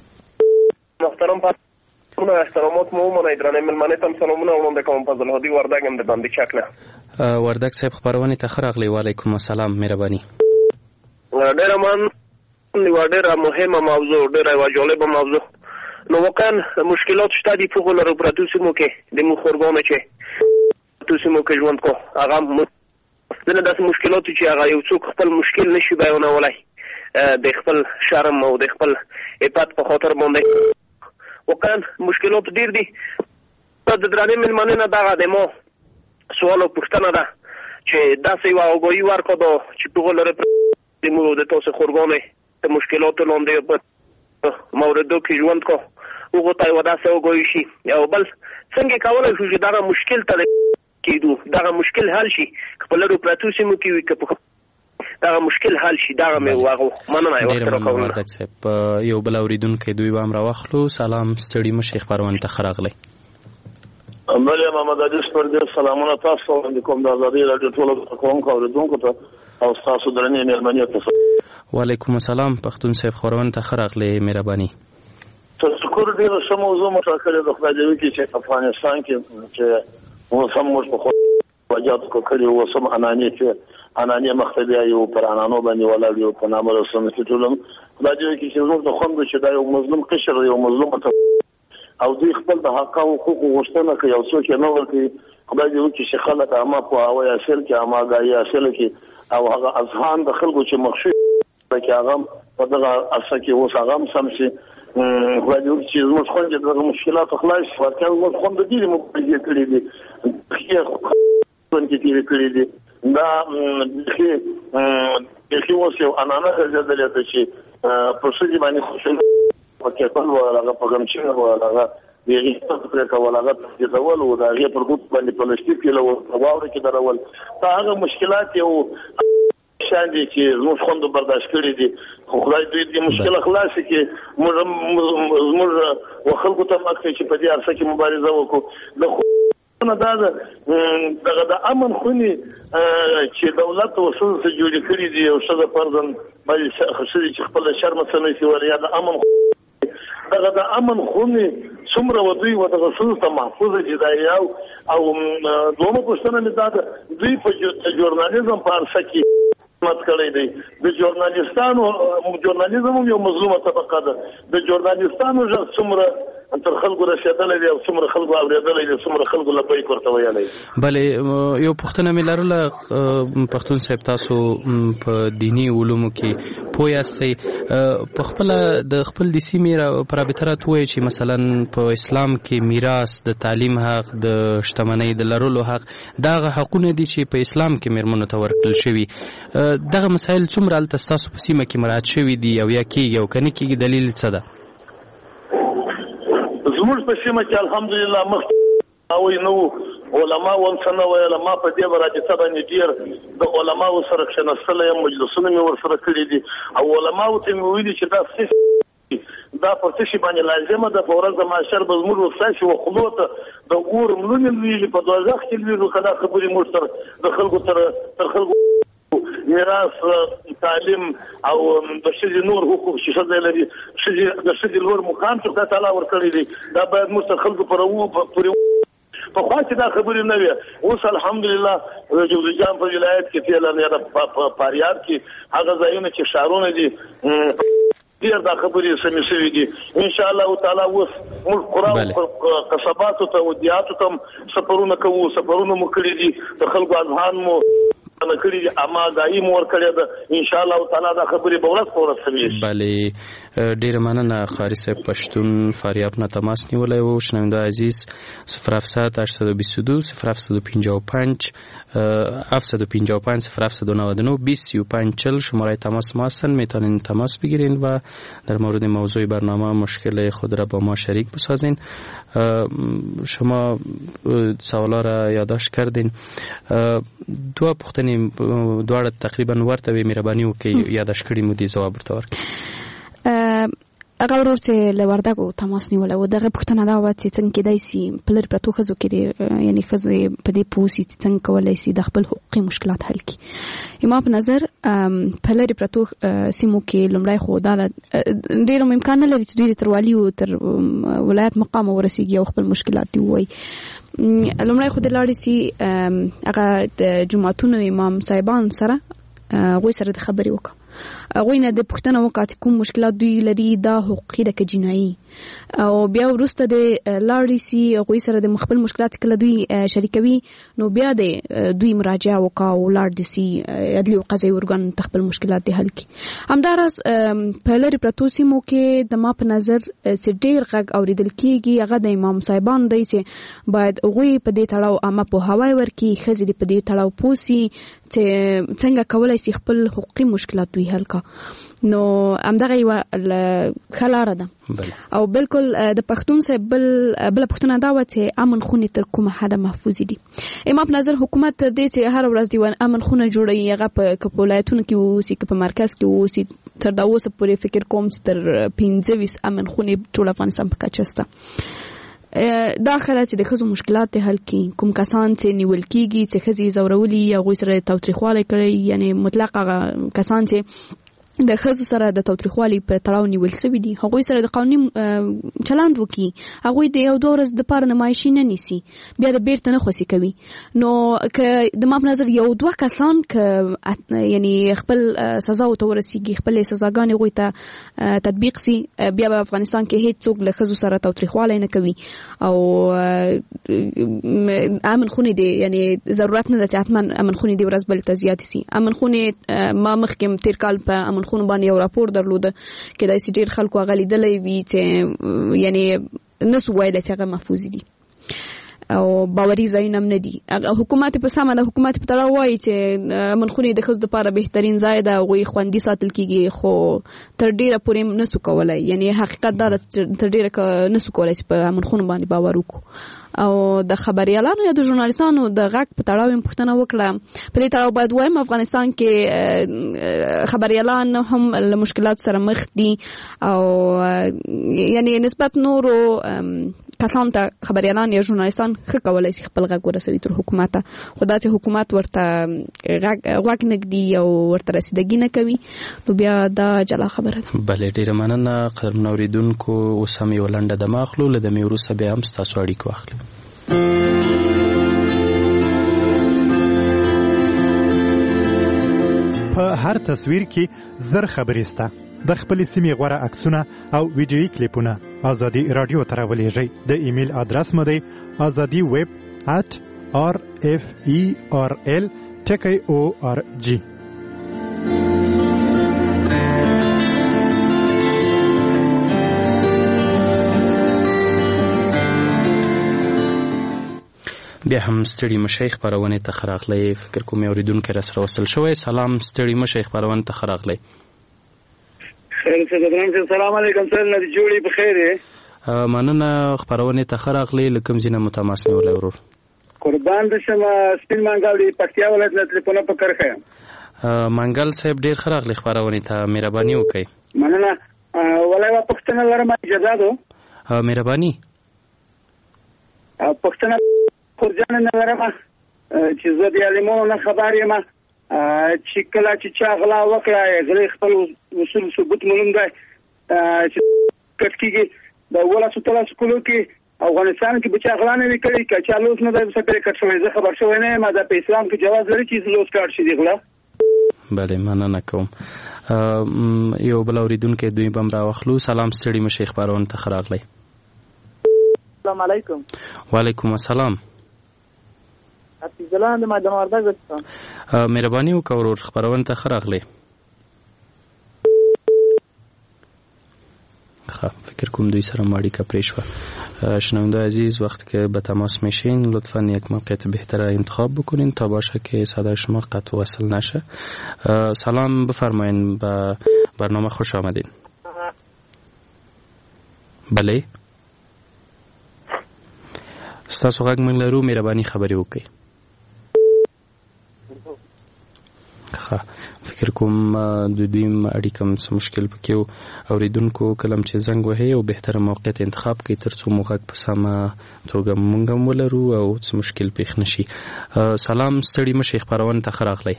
محترم پاسونه احترامات مو ومنئ. درنې مېلمنې ته هم سلامونه وړاندې کوم. فضل هادي وردګ یم د باندې چک نه.
وردګ صاحب خپرونې ته ښه راغلی. وعلیکم السلام، مهرباني.
ډېره من یوه ډېره مهمه موضوع، ډېره یوه جالبه موضوع. نو واقعا مشکلات شته دي په هغو پرتو سیمو کې د موږ خورګانو چې پرتو سیمو کې ژوند کو هغه ځینې داسې مشکلات چې هغه یو څوک خپل مشکل نشي بیانولی د خپل شرم او د خپل عفت په خاطر باندې. واقعا مشکلات ډېر دي. د درنې مېلمنې نه دغه د ما سوال او پوښتنه ده چې داسې یوه آګاهي ورکړه دا چې په هغو د موږ د تاسو خورګانې د مشکلاتو لاندې په موردو کې ژوند کو هغو ته یوه داسې آګاهي شي. او بل څنګه کولی شو چې دغه مشکل ته کېدو دغه مشکل حل شي که په لرو پرتو سیمو کې وي که په دغه مشکل حل شي. دغه مې وغو مننه. یو وخت راکوم
وردګ صاحب. یو بل اورېدونکی دوی به هم راواخلو. سلام، ستړي مشي، خپرونې ته ښه راغلی.
بلې محمد عزیز پردې سلامونه تاسو وړاندې کوم د ازادي راډیو ټولو کوونکو اورېدونکو ته او تاسو درنې مېلمنې ته.
وعلیکم السلام پښتون صاحب، خپرونې ته ښه راغلی. مهرباني.
تشکر. ډېره ښه موضوع مو ټاکلې ده. خدای دې وکړي چې افغانستان کې چې اوس هم موږ په وجاتو کې کړي اوس هم اناني چې اناني مخته بیا یو پر انانو باندې ولاړ یو په نامه رسنه کې ټولم. خدای دې وکړي چې زموږ د خوند چې دا یو مظلوم قشر یو مظلوم او دوی خپل د حق او حقوق غوښتنه کوي او څوک یې نه ورکوي. خدای دې وکړي چې خلک عامه په هوایي اصل کې اماګاهي اصل کې او هغه اذهان د خلکو چې مخشوش کې هغه په دغه اصل کې اوس هغه هم سم شي. خدای دې وکړي چې زموږ خوند چې دغه مشکلات خلاص شي. واقعا زموږ خوند ډېرې مبارزې کړي دي، ښې تېرې کړي دي. دا بیخي اوس یو انانه ګرځېدلې ده چې په ښځې باندې خوشحالي په کېپل ویل هغه په غمچینه ویل هغه د هغې پرې کول هغه تسجیلول و د هغې پر ګوت باندې پلسټیک کېلول په واوره کې درول. دا هغه مشکلات یو شان دي چې زموږ خوندو برداشت کړي دي. خو خدای دوی دې مشکله خلاصې کړي. موږ زموږ و خلکو ته مخ کړي چې په دې عرصه کې مبارزه وکړو. د دا دغه د امن خونې چې دولت او ښځو څه جوړې کړي دي او ښځه فرضاً باید ښځې چې خپله شرمه څه نه شي ویلی یا د امن دغه د امن خونې څومره و دوی و دغه ښځو ته محفوظه دي. دا یو. او دومره پوښتنه مې دا ده دوی په ژورنالیزم په عرصه کې خدمت کړی دی. د ژورنالیستانو ژورنالیزم هم یو مظلومه طبقه ده. د ژورنالیستانو غږ څومره تر خلکو رسیدلې دي او څومره خلکو اورېدلې دي څومره خلکو لبیک ورته ویلې.
بلې یو پوښتنه مې لرله پښتون صاحب، تاسو په دینی علومو کې پوه یاستئ، په خپله د خپل د سیمې په رابطه راته ووایئ چې مثلا په اسلام کې میراث، د تعلیم حق، د شتمنۍ د لرلو حق، دغه حقونه دي چې په اسلام کې میرمنو ته ورکړل شوي. دغه مسایل څومره هلته ستاسو په سیمه کې مراعات شوي دي او یا کېږي او که نه کېږي، دلیل څه ده؟
زموږ په سیمه کې الحمدلله مخکې او نو علما و څه نه ویل، ما په دې برابر باندې ډېر د علماو سره کښېنستلی یم، مجلسونه مې ورسره کړي دي او علماو ته مې ویلي چې دا څه دا په څه شي باندې لازمه ده. په ورځ د محشر به زموږ ورستاسي و خولو ته د اور مړونې لوېږي، په دوزخ کې لوېږو، که دا خبرې موږ تر د خلکو تر خلکو میراث، تعلیم او د ښځې نور حقوق چې ښځه لري، د ښځې لوړ مقام چې خدای تعالی ورکړی دی، دا باید موږ تر خلکو پورې پخوا چې دا خبرې نه وي. اوس الحمدلله جوزجان په ولایت کې فعلا یا په فاریاب کې هغه ځایونه چې ښارونه دي ډېر دا خبرې سمې شوي دي. انشاءالله تعالی اوس موږ قرآن قصباتو ته او دیاتو ته سفرونه کوو، سفرونه مو کړي دي، د خلکو اذهان مو نه کړي دي، اما دایي مو ورکړې ده. انشاءالله تعالی دا خبرې به ورځ په ورځ سمېږي.
بله، ډېره مننه قاري صاحب. پښتون فاریاب نه تماس نیولی و. شنونده عزیز صفر هفتصد هشتصد و بیست و دو صفر هفتصد و پنجاه و پنج هفتصد و پنجاه و پنج صفر هفتصد و نود و نه بیست سی و پنج چهل شماره تماس ما هستند. میتونین تماس بگیرین و در مورد موضوع برنامه مشکل خود را با ما شریک بسازین. شما سوالا را یادداشت کردین. دو پوښتنې دواړه تقریبا ورته وي، مهرباني وکړئ یادداشت کړي مو دې ځواب ورته ورکړئ.
هغه ورور چې له وردګو تماس نیولی و، دغه پوښتنه دا وه چې څنګه کېدای سي په لرې پرتو ښځو کې یعنې ښځې په دې پوه سي چې څنګه کولی سي د خپل حقوقي مشکلات حل کړي. زما په نظر په لرې پرتو سیمو کې لومړی خو دا ډېر امکان نه لري چې دوی د تر والي او تر ولایت مقامه ورسېږي او خپل مشکلات دې ووایي. لومړی خو د لاړې سي هغه د جوماتونو امام صاحبان سره هغوی سره د خبرې وکړه، هغوی نه د پوښتنه وکړه چې کوم مشکلات دوی لري، دا حقوقي ده که جنایي، او بیا وروسته د لاړې سي هغوی سره د خپل مشکلات کله دوی شریکوي نو بیا د دوی مراجعه وکړه او لاړ دې سي عدلي او قضایي ارګان ته خپل مشکلات دې حل کړي. همداراز په لرې پرتو سیمو کې د ما په نظر چې ډېر غږ اورېدل کېږي هغه د امام صاحبان دی چې باید هغوی په دې تړاو عامه پوهاوی ورکړي، ښځې دې په دې تړاو پوه سي چې څنګه کولی سي خپل حقوقي مشکلات دوی حل کا. نو همدغه یوه ښه لاره ده. او بالکل د پښتون صاحب بل بله پوښتنه دا وه چې امن خونې تر کومه حده محفوظې دي. ما په نظر حکومت تر دې چې هره ورځ د امن خونه جوړوي، هغه په که په ولایتونو کې واوسي که په مرکز کې واوسي، تر دا اوسه پورې فکر کوم چې تر پنځه ویشت امن خونې ټول افغانستان په کچه شته. دا خله چې د ښځو مشکلات حل کړي، کوم کسان چې نیول کېږي چې ښځې ځورولي هغوی سره تاوتریخوالی کړی، یعنې مطلق هغه کسان چې د ښځو سره د تاوتریخوالي په تړاو نیول سوي دي هغوی سره د قانوني چلند وکړي، هغوی د یو دوه ورځې دپاره نمایشي نه نیسي، بیا د بیرته نه خوسي کوي. نو که د ما په نظر یو دوه کسان که یعنې خپل سزاو ته ورسېږي، خپلې سزاګانې هغوی ته تطبیق سي، بیا به افغانستان کې هیڅ څوک له ښځو سره تاوتریخوالی نه کوي. او امن خونې دی یعنې ضرورت نه ده چې حتما امن خونې دې ورځ بلې ته زیاتې سي. امن خونې ما مخکې تېر کال په امن خونو باندې یو راپور درلوده، کېدای سي ډېر خلکو هغه لیدلی وي چې یعنې نه سو ویلی چې هغه محفوظ دي او باوري ځایونه هم نه دي. حکومت په سمه ده، حکومت په تړاو وایي چې امن خونې د ښځو دپاره بهترین ځای ده، هغوی خوندي ساتل کېږي، خو تر ډېره پورې نه سو کولی. یعنې حقیقت دا ده چې تر ډېره نه سو کولی چې په امن خونو باندې باور وکړو. او د خبریالانو یا د ژورنالیستانو د غږ په تړاو یې پوښتنه وکړه. په دې تړاو باید وایم افغانستان کې خبریالان هم له مشکلات سره مخ دي او یعنې نسبت نورو کسان ته خبریالان یا ژورنالیستان ښه کولی شي خپل غږ ورسوي تر حکومته، خو دا چې حکومت ورته غوږ نه ږدي او ورته رسیدګي نه کوي نو بیا دا جلا خبره ده.
بلې ډېره مننه قدرمنو اورېدونکو. اوس هم یوه لنډه دمه اخلو، له دمې وروسته بیا هم ستاسو اړیکو واخلو.
په هر تصویر کې زر خبرې سته، د خپلې سیمې غوره عکسونه او ویډیویي کلیپونه، ازادي رادیو ته راولېږئ. د ایمیل ادرس مو دی azadi web at r f e r l ټکی او ار جی.
بیا هم ستړي مشي خبرونه ته خراغلی. فکر کوم اوریدونکو را سره وصل شوی. سلام ستړي مشي خبرونه ته خراغلی.
خیر څه سلام علیکم سر نه جوړی په خیره.
مننه خبرونه ته خراغلی. لکم زینه متماس نه ولې ورور.
قربان د شمه سپین منګل دی پکتیا ولایت نه ټلیفون په کرخه.
منګل صاحب ډیر خراغلی خبرونه ته مهرباني وکړئ.
مننه ولای وا پښتنه لرم اجازه دو.
مهرباني.
پښتنه خورجان نه لرم چې زه د علمونو نه خبر یم چې کله چې چا غلا وکړه غلی خپل وصول ثبوت معلوم دی چې کټکیږي د ولاسو تلاسو کولو کې افغانستان کې بچا غلا نه وکړي که چا لوس نه دی سپېره کټ شوی. زه خبر شوی نه یم دا په اسلام کې جواز لري چې لوس کاټ شي دی غلا.
بله مننه کوم. یو بل اوریدونکو دوی بم راوخلو. سلام ستړي مشي خبرونه ته خراغلی.
السلام علیکم.
وعلیکم السلام.
حفیظ الله د مادام وردګ وستم.
مهرباني وکړه ورور خبرونه ته خراغلی. خب فکر کوم دوی سره ماڑی کا پریشوا. شنونده عزیز وقتی که به تماس میشین لطفا یک موقعیت بهتر انتخاب بکنین تا باشه که صدای شما قطع وصل نشه. سلام بفرمایین. به برنامه خوش آمدین. بله ستاسو غږ من لرو. مهرباني خبرې وکړئ. ښه فکر کوم د دوی اړیکه څه مشکل پکې و. اوریدونکو کلم چې زنګ وهي او بهتره موقعیت انتخاب کړئ تر څو مو غږ په سمه توګه مونږ هم ولرو او څه مشکل پیښ نشي. سلام ستړي مشي خبرونه ته خراغلی.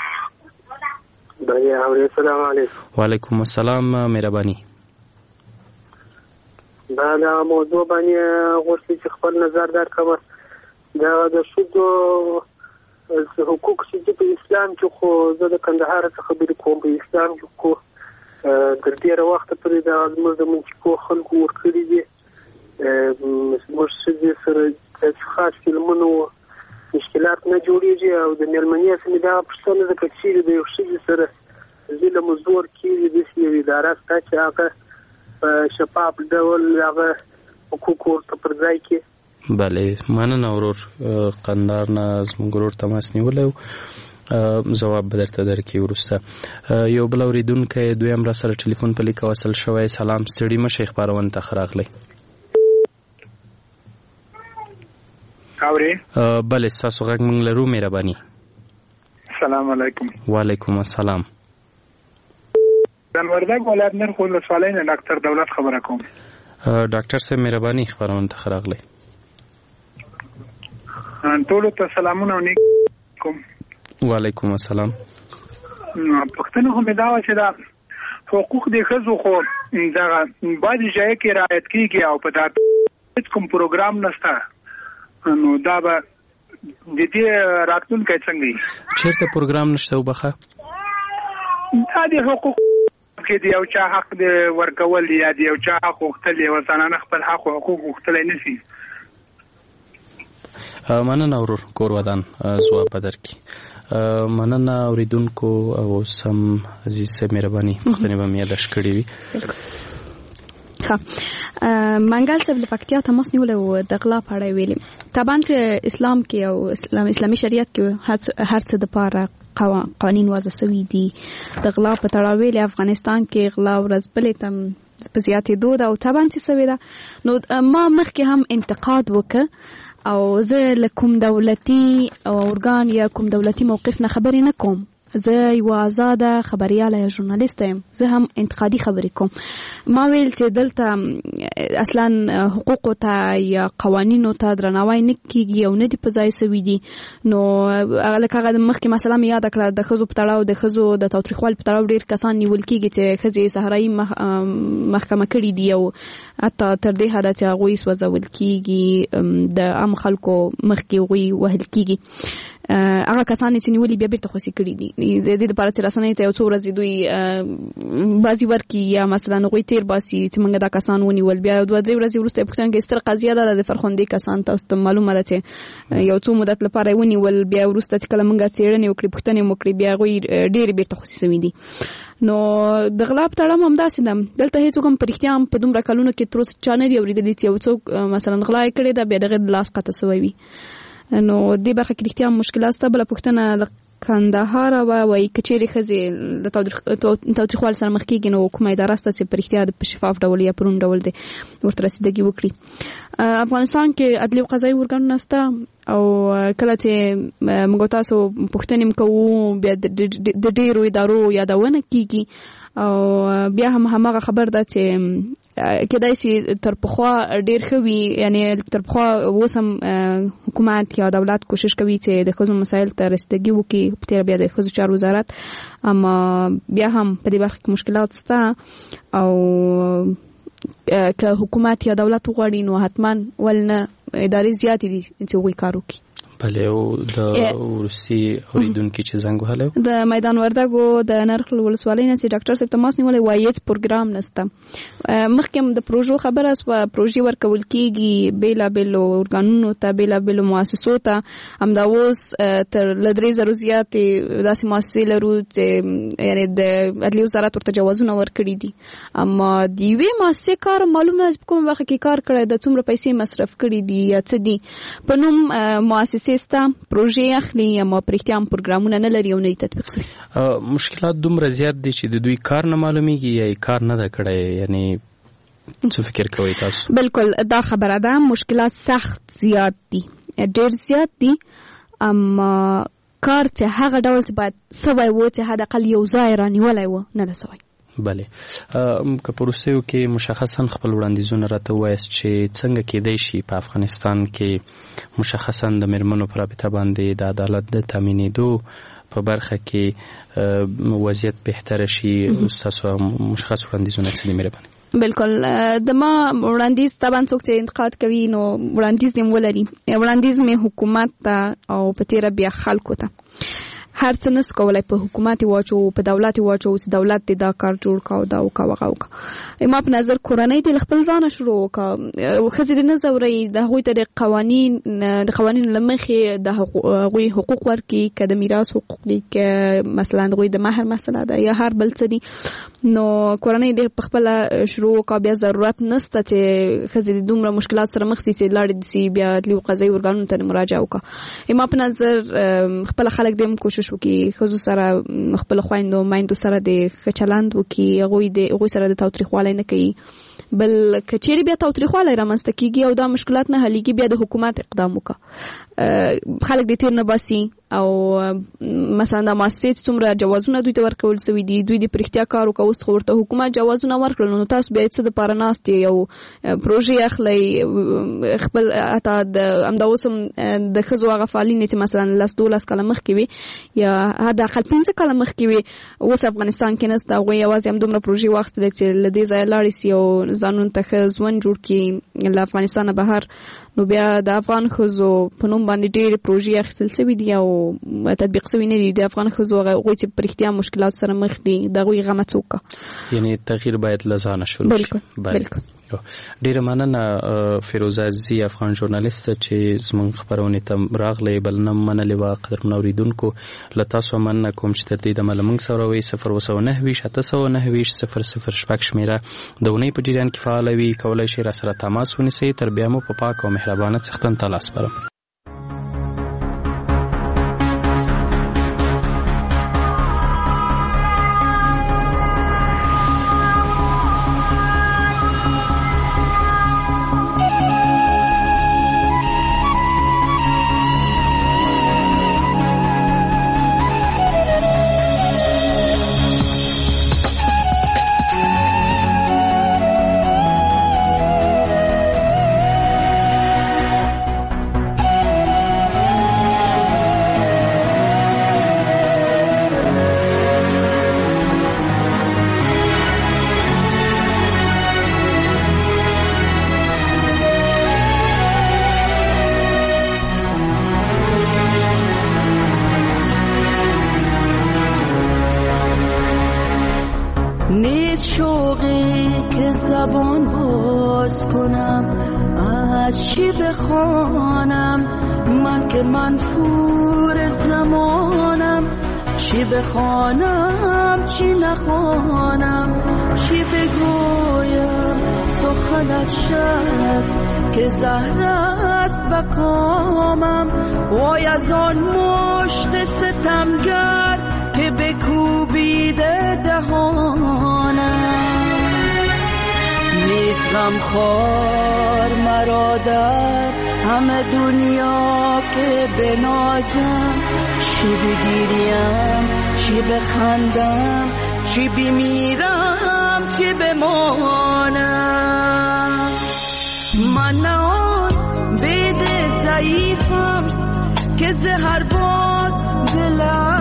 السلام علیکم.
وعلیکم السلام. مهرباني.
دا دا موضوع باندې غوښتل چې خپل نظر درکړم. دا د شذو حقوق چې په اسلام کې خو زه د کندهار څخه خبرې کوم. په اسلام کې خو تر ډېره وخته پورې دا زموږ د منځکو خلکو ورکړي دي. زموږ ښځې سره خاص فلمونو مشکلات نه جوړېږي او د مېلمنې سمې دغه پوښتنه ده که چیرې د یو ښځې سره ظلم و زور کېږي داسې یو اداره شته چې هغه په شفاف ډول هغه حقوق ورته پر ځای کړي.
بله مننه ورور. قندهار نه زموږ ورور تماس نیولی و. ځواب به درته درکړي وروسته. یو بل اورېدونکی دویم را سره ټلیفون په لیکه وصل شوی. سلام ستړي مشئ خپرونه ته ښه راغلی.
اورې
بله ستاسو غږ موږ لرو. مهرباني.
السلام علیکم.
وعلیکم السلام.
د وردګ ولایت نرخ ولسوالۍ نه ډاکټر دولت خبره کوم.
ډاکټر صاحب مهرباني خبرونه ته ښه راغلی.
ټولو ته سلامونه او نیک کوم.
وعلیکم السلام.
پښتنو هم دا و چې دا حقوق د ښځو خو دغه بعضې ځای کې رعایت کېږي او په دا هېڅ کوم پروګرام نشته. نو دا به د دې راتلونکی څنګه وي؟
چېرته پروګرام نشته وبخه؟
دا د حقوق کې د یو چا حق د ورکول یا د یو چا حق غوښتل یوه زنانه خپل حق او حقوق غوښتلی نه شي.
مننه ورور کور ودان ځواب به درکړي. مننه اوریدونکو او سم عزیز صاحب مهرباني پوښتنې به مې یاداښت کړې وي.
ښه منګل صاحب له پکتیا تماس نیولی و د غلا په اړه ویلي. طبعا چې اسلام کې او اسلام اسلامي شریعت کې هر څه دپاره قوانین وضع سوي دي. د غلا په تړاو ویلي افغانستان کې غلا ورځ بلې ته په زیاتېدو ده او طبعا چې سوې ده. نو ما مخکې هم انتقاد وکړ او زه له کوم دولتي ارګان یا کوم دولتي موقف نه خبرې نه کوم. زه یو آزاده خبریاله یا ژورنالیست یم. زه هم انتقادي خبرې کوم. ما ویل چې دلته اصلا حقوقو ته یا قوانینو ته درناوی نه کېږي او نه دي په ځای سوي دي. نو لکه هغه مخکې مثلا مې یاده کړه د ښځو په تړاو د ښځو د تاوتریخوالي په تړاو ډېر کسان نیول کېږي چې ښځې صحرایي محکمه کړي دي او حتی تر دې حده چې هغوی سوځول کیږي د عام خلکو مخ کې هغوی وهل کیږي هغه کسان چې نیولي بیا بیرته خوسي کړي دي د دې لپاره چې رسنۍ ته یو څو ورځې دوی بازي ورکي یا مثلا هغوی تیر باسي چې موږ دا کسان ونیول بیا دوه درې ورځې وروسته یې پوښتنه کوي ستره قضیه ده د فرخندې کسان تاسو ته معلومه ده چې یو څو مدت لپاره یې ونیول بیا وروسته چې کله موږ څېړنې وکړې پوښتنې مو وکړې بیا هغوی ډېرې بیرته خوسي سوي دي. نو د غلا په تړه هم همداسې ده دلته هېڅوک هم په رښتیا هم په دومره کلونو کې تر اوسه چا نه دي اورېدلي چې یو څوک مثلا غلا یې کړې ده بیا د هغې د لاس قطع سوی وي. نو دې برخه کې رښتیا مشکلات شته. بله پوښتنه له کندهار وه وایي که چېرې ښځې د تاوتریخوالي سره مخ کېږي نو کومه اداره شته چې په رښتیا په شفاف ډول یا په روڼ ډول دی ورته رسیدګي وکړي. افغانستان کې عدلي او قضایي ارګانونه شته او کله چې موږ تاسو پوښتنې کوو بیا د ډېرو ادارو یادونه کېږي او بیا هم هماغه خبر ده چې کېدای شي تر پخوا ډېر ښه وي یعنې تر پخوا اوس هم حکومت یا دولت کوشش کوي چې د ښځو مسایل ته رسیدګي وکړي په تېره بیا د ښځو چارو وزارت اما بیا هم په دې برخه کې مشکلات شته او که حکومت یا دولت وغواړي نو حتما ولنه ادارې زیاتې دي چې هغوی کار وکړي.
بله او د وروستي اورېدونکي چې زنګ وهلی
د میدان وردګو د نرخل ولسوالۍ نه چې ډاکټر صاحب تماس نیولی وایي هېڅ پروګرام نشته. مخکې هم د پروژو خبره شوه پروژې ورکول کېږي بېلابېلو ارګانونو ته بېلابېلو مؤسسو ته همدا اوس تر له درې زرو زیاتې داسې مؤسسې لرو چې یعنې د عدلي وزارت ورته جوازونه ورکړي دي اما د یوې مؤسسې کار معلوم نه په کومه برخه کې کار کړی د څومره پیسې مصرف کړي دي یا څه دي په نوم مؤسسې سیستا پروژې اخلي اما پرېښتیا هم پروګرامونه نه لري او نه یې تطبیق شوي.
مشکلات دومره زیات دي چې د دوی کار نه معلومیږي یا یې کار نه ده کړی یعنې څه فکر کوئ تاسو؟
بالکل دا خبره ده مشکلات سخت زیات دي ډېر زیات دي اما کار چې هغه ډول چې باید سوی و چې حداقل یو ځای رانیولی و نه ده سوی.
بله که په وروستیو کې مشخصا خپل وړاندیزونه راته ووایاست چې څنګه کېدای شي په افغانستان کې مشخصا د میرمنو په رابطه باندې د عدالت د تامینېدو په برخه کې وضعیت بهتره شي ستاسو مشخص وړاندیزونه څه دي مهرباني؟
بالکل د ما وړاندیز طبعا څوک چې انتقاد کوي نو وړاندیز دې ولري وړاندیز مې حکومت ته او په تېره بیا خلکو ته هر څه نس کولای په حکومت واچو په دولت واچو چې دولت دې دا کار جوړ کاو دا وکا وغه وکا ما په نظر کورنۍ دې خپل ځان شروع وکا خزې دې نه زوري د هغوی ته د قوانین د قوانینو لمخې د هغوی حقوق ورکي که د میراث حقوق دي که مثلا هغوی د مهر مسله ده یا هر بل څه دي نو کورنۍ دې په خپل شروع وکا بیا ضرورت نشته چې خزې دې دومره مشکلات سره مخ سي لاړې دي بیا د قضایي ارګانونو ته مراجعه وکا ما په نظر خپل خلک دې کوشش وکي خزو سره خپل خويندو مایندو سره د خچلند وکي هغوی د هغوی سره د تاوتریخوالي نه کوي بل کچېری بیا تاوتریخوالي رامنځته کیږي او دا مشکلات نه حلېږي بیا د حکومت اقدام وکړه خلک د تیر نه باسي او مثلا د مؤسسې څومره جوازونه دوی ته ورکول شوي دي دوی د پرختیا کار وکړ اوس ورته حکومت جوازونه ورکړل نو تاسو بیا څه د پاره ناست یو پروژې اخلي خپل اته د امدا اوسم د خزو هغه فعالین چې مثلا لاس دولس کاله مخکې وي یا هدا خپل پنځه کاله مخکې وي اوس افغانستان کې نسته هغوی یوازې هم دومره پروژې واخیستلې چې له دې ځایه لاړې سي او ځانونو ته ښه ژوند جوړ کړي له افغانستانه بهر نو بیا د افغان ښځو په نوم باندې ډېرې پروژې اخیستل شوي دي او تطبیق شوي نه دي د افغان ښځو هغوی چې په رښتیا مشکلاتو سره مخ دي د هغوی غمه څوک کړه
یعنې تغییر باید له ځانه شروع شي.
بالکل بالکل
ډیره مننه فیروزه عزیزي افغان ژورنالیست چې زموږ خبرونې ته راغلی بلنه منلې وه قدرمنو اورېدونکو له تاسو مننه کوم چې تر دې دمه له موږ سره وئ صفر اووه سوه نهه ویشت اته سوه نهه ویشت صفر صفر شپږ شمېره د اونۍ په جریان کې فعاله وي کولی شئ راسره تماس ونیسئ تر بیا مو په پاک او مهربانه څښتن ته لاس سپارم.
که زبان باز کنم از چی بخوانم من که منفور زمانم چی بخوانم چی نخوانم چی بگویم سخنت شد که زهر است بکامم وای از آن مشت ستمگر که بکوبیده دهانم نیست غمخوار مرا در همه دنیا که بنازم چی بگیریم چی بخندم چی بمیرم چی بمانم من نه آن بید ضعیفم که زهر باد دلم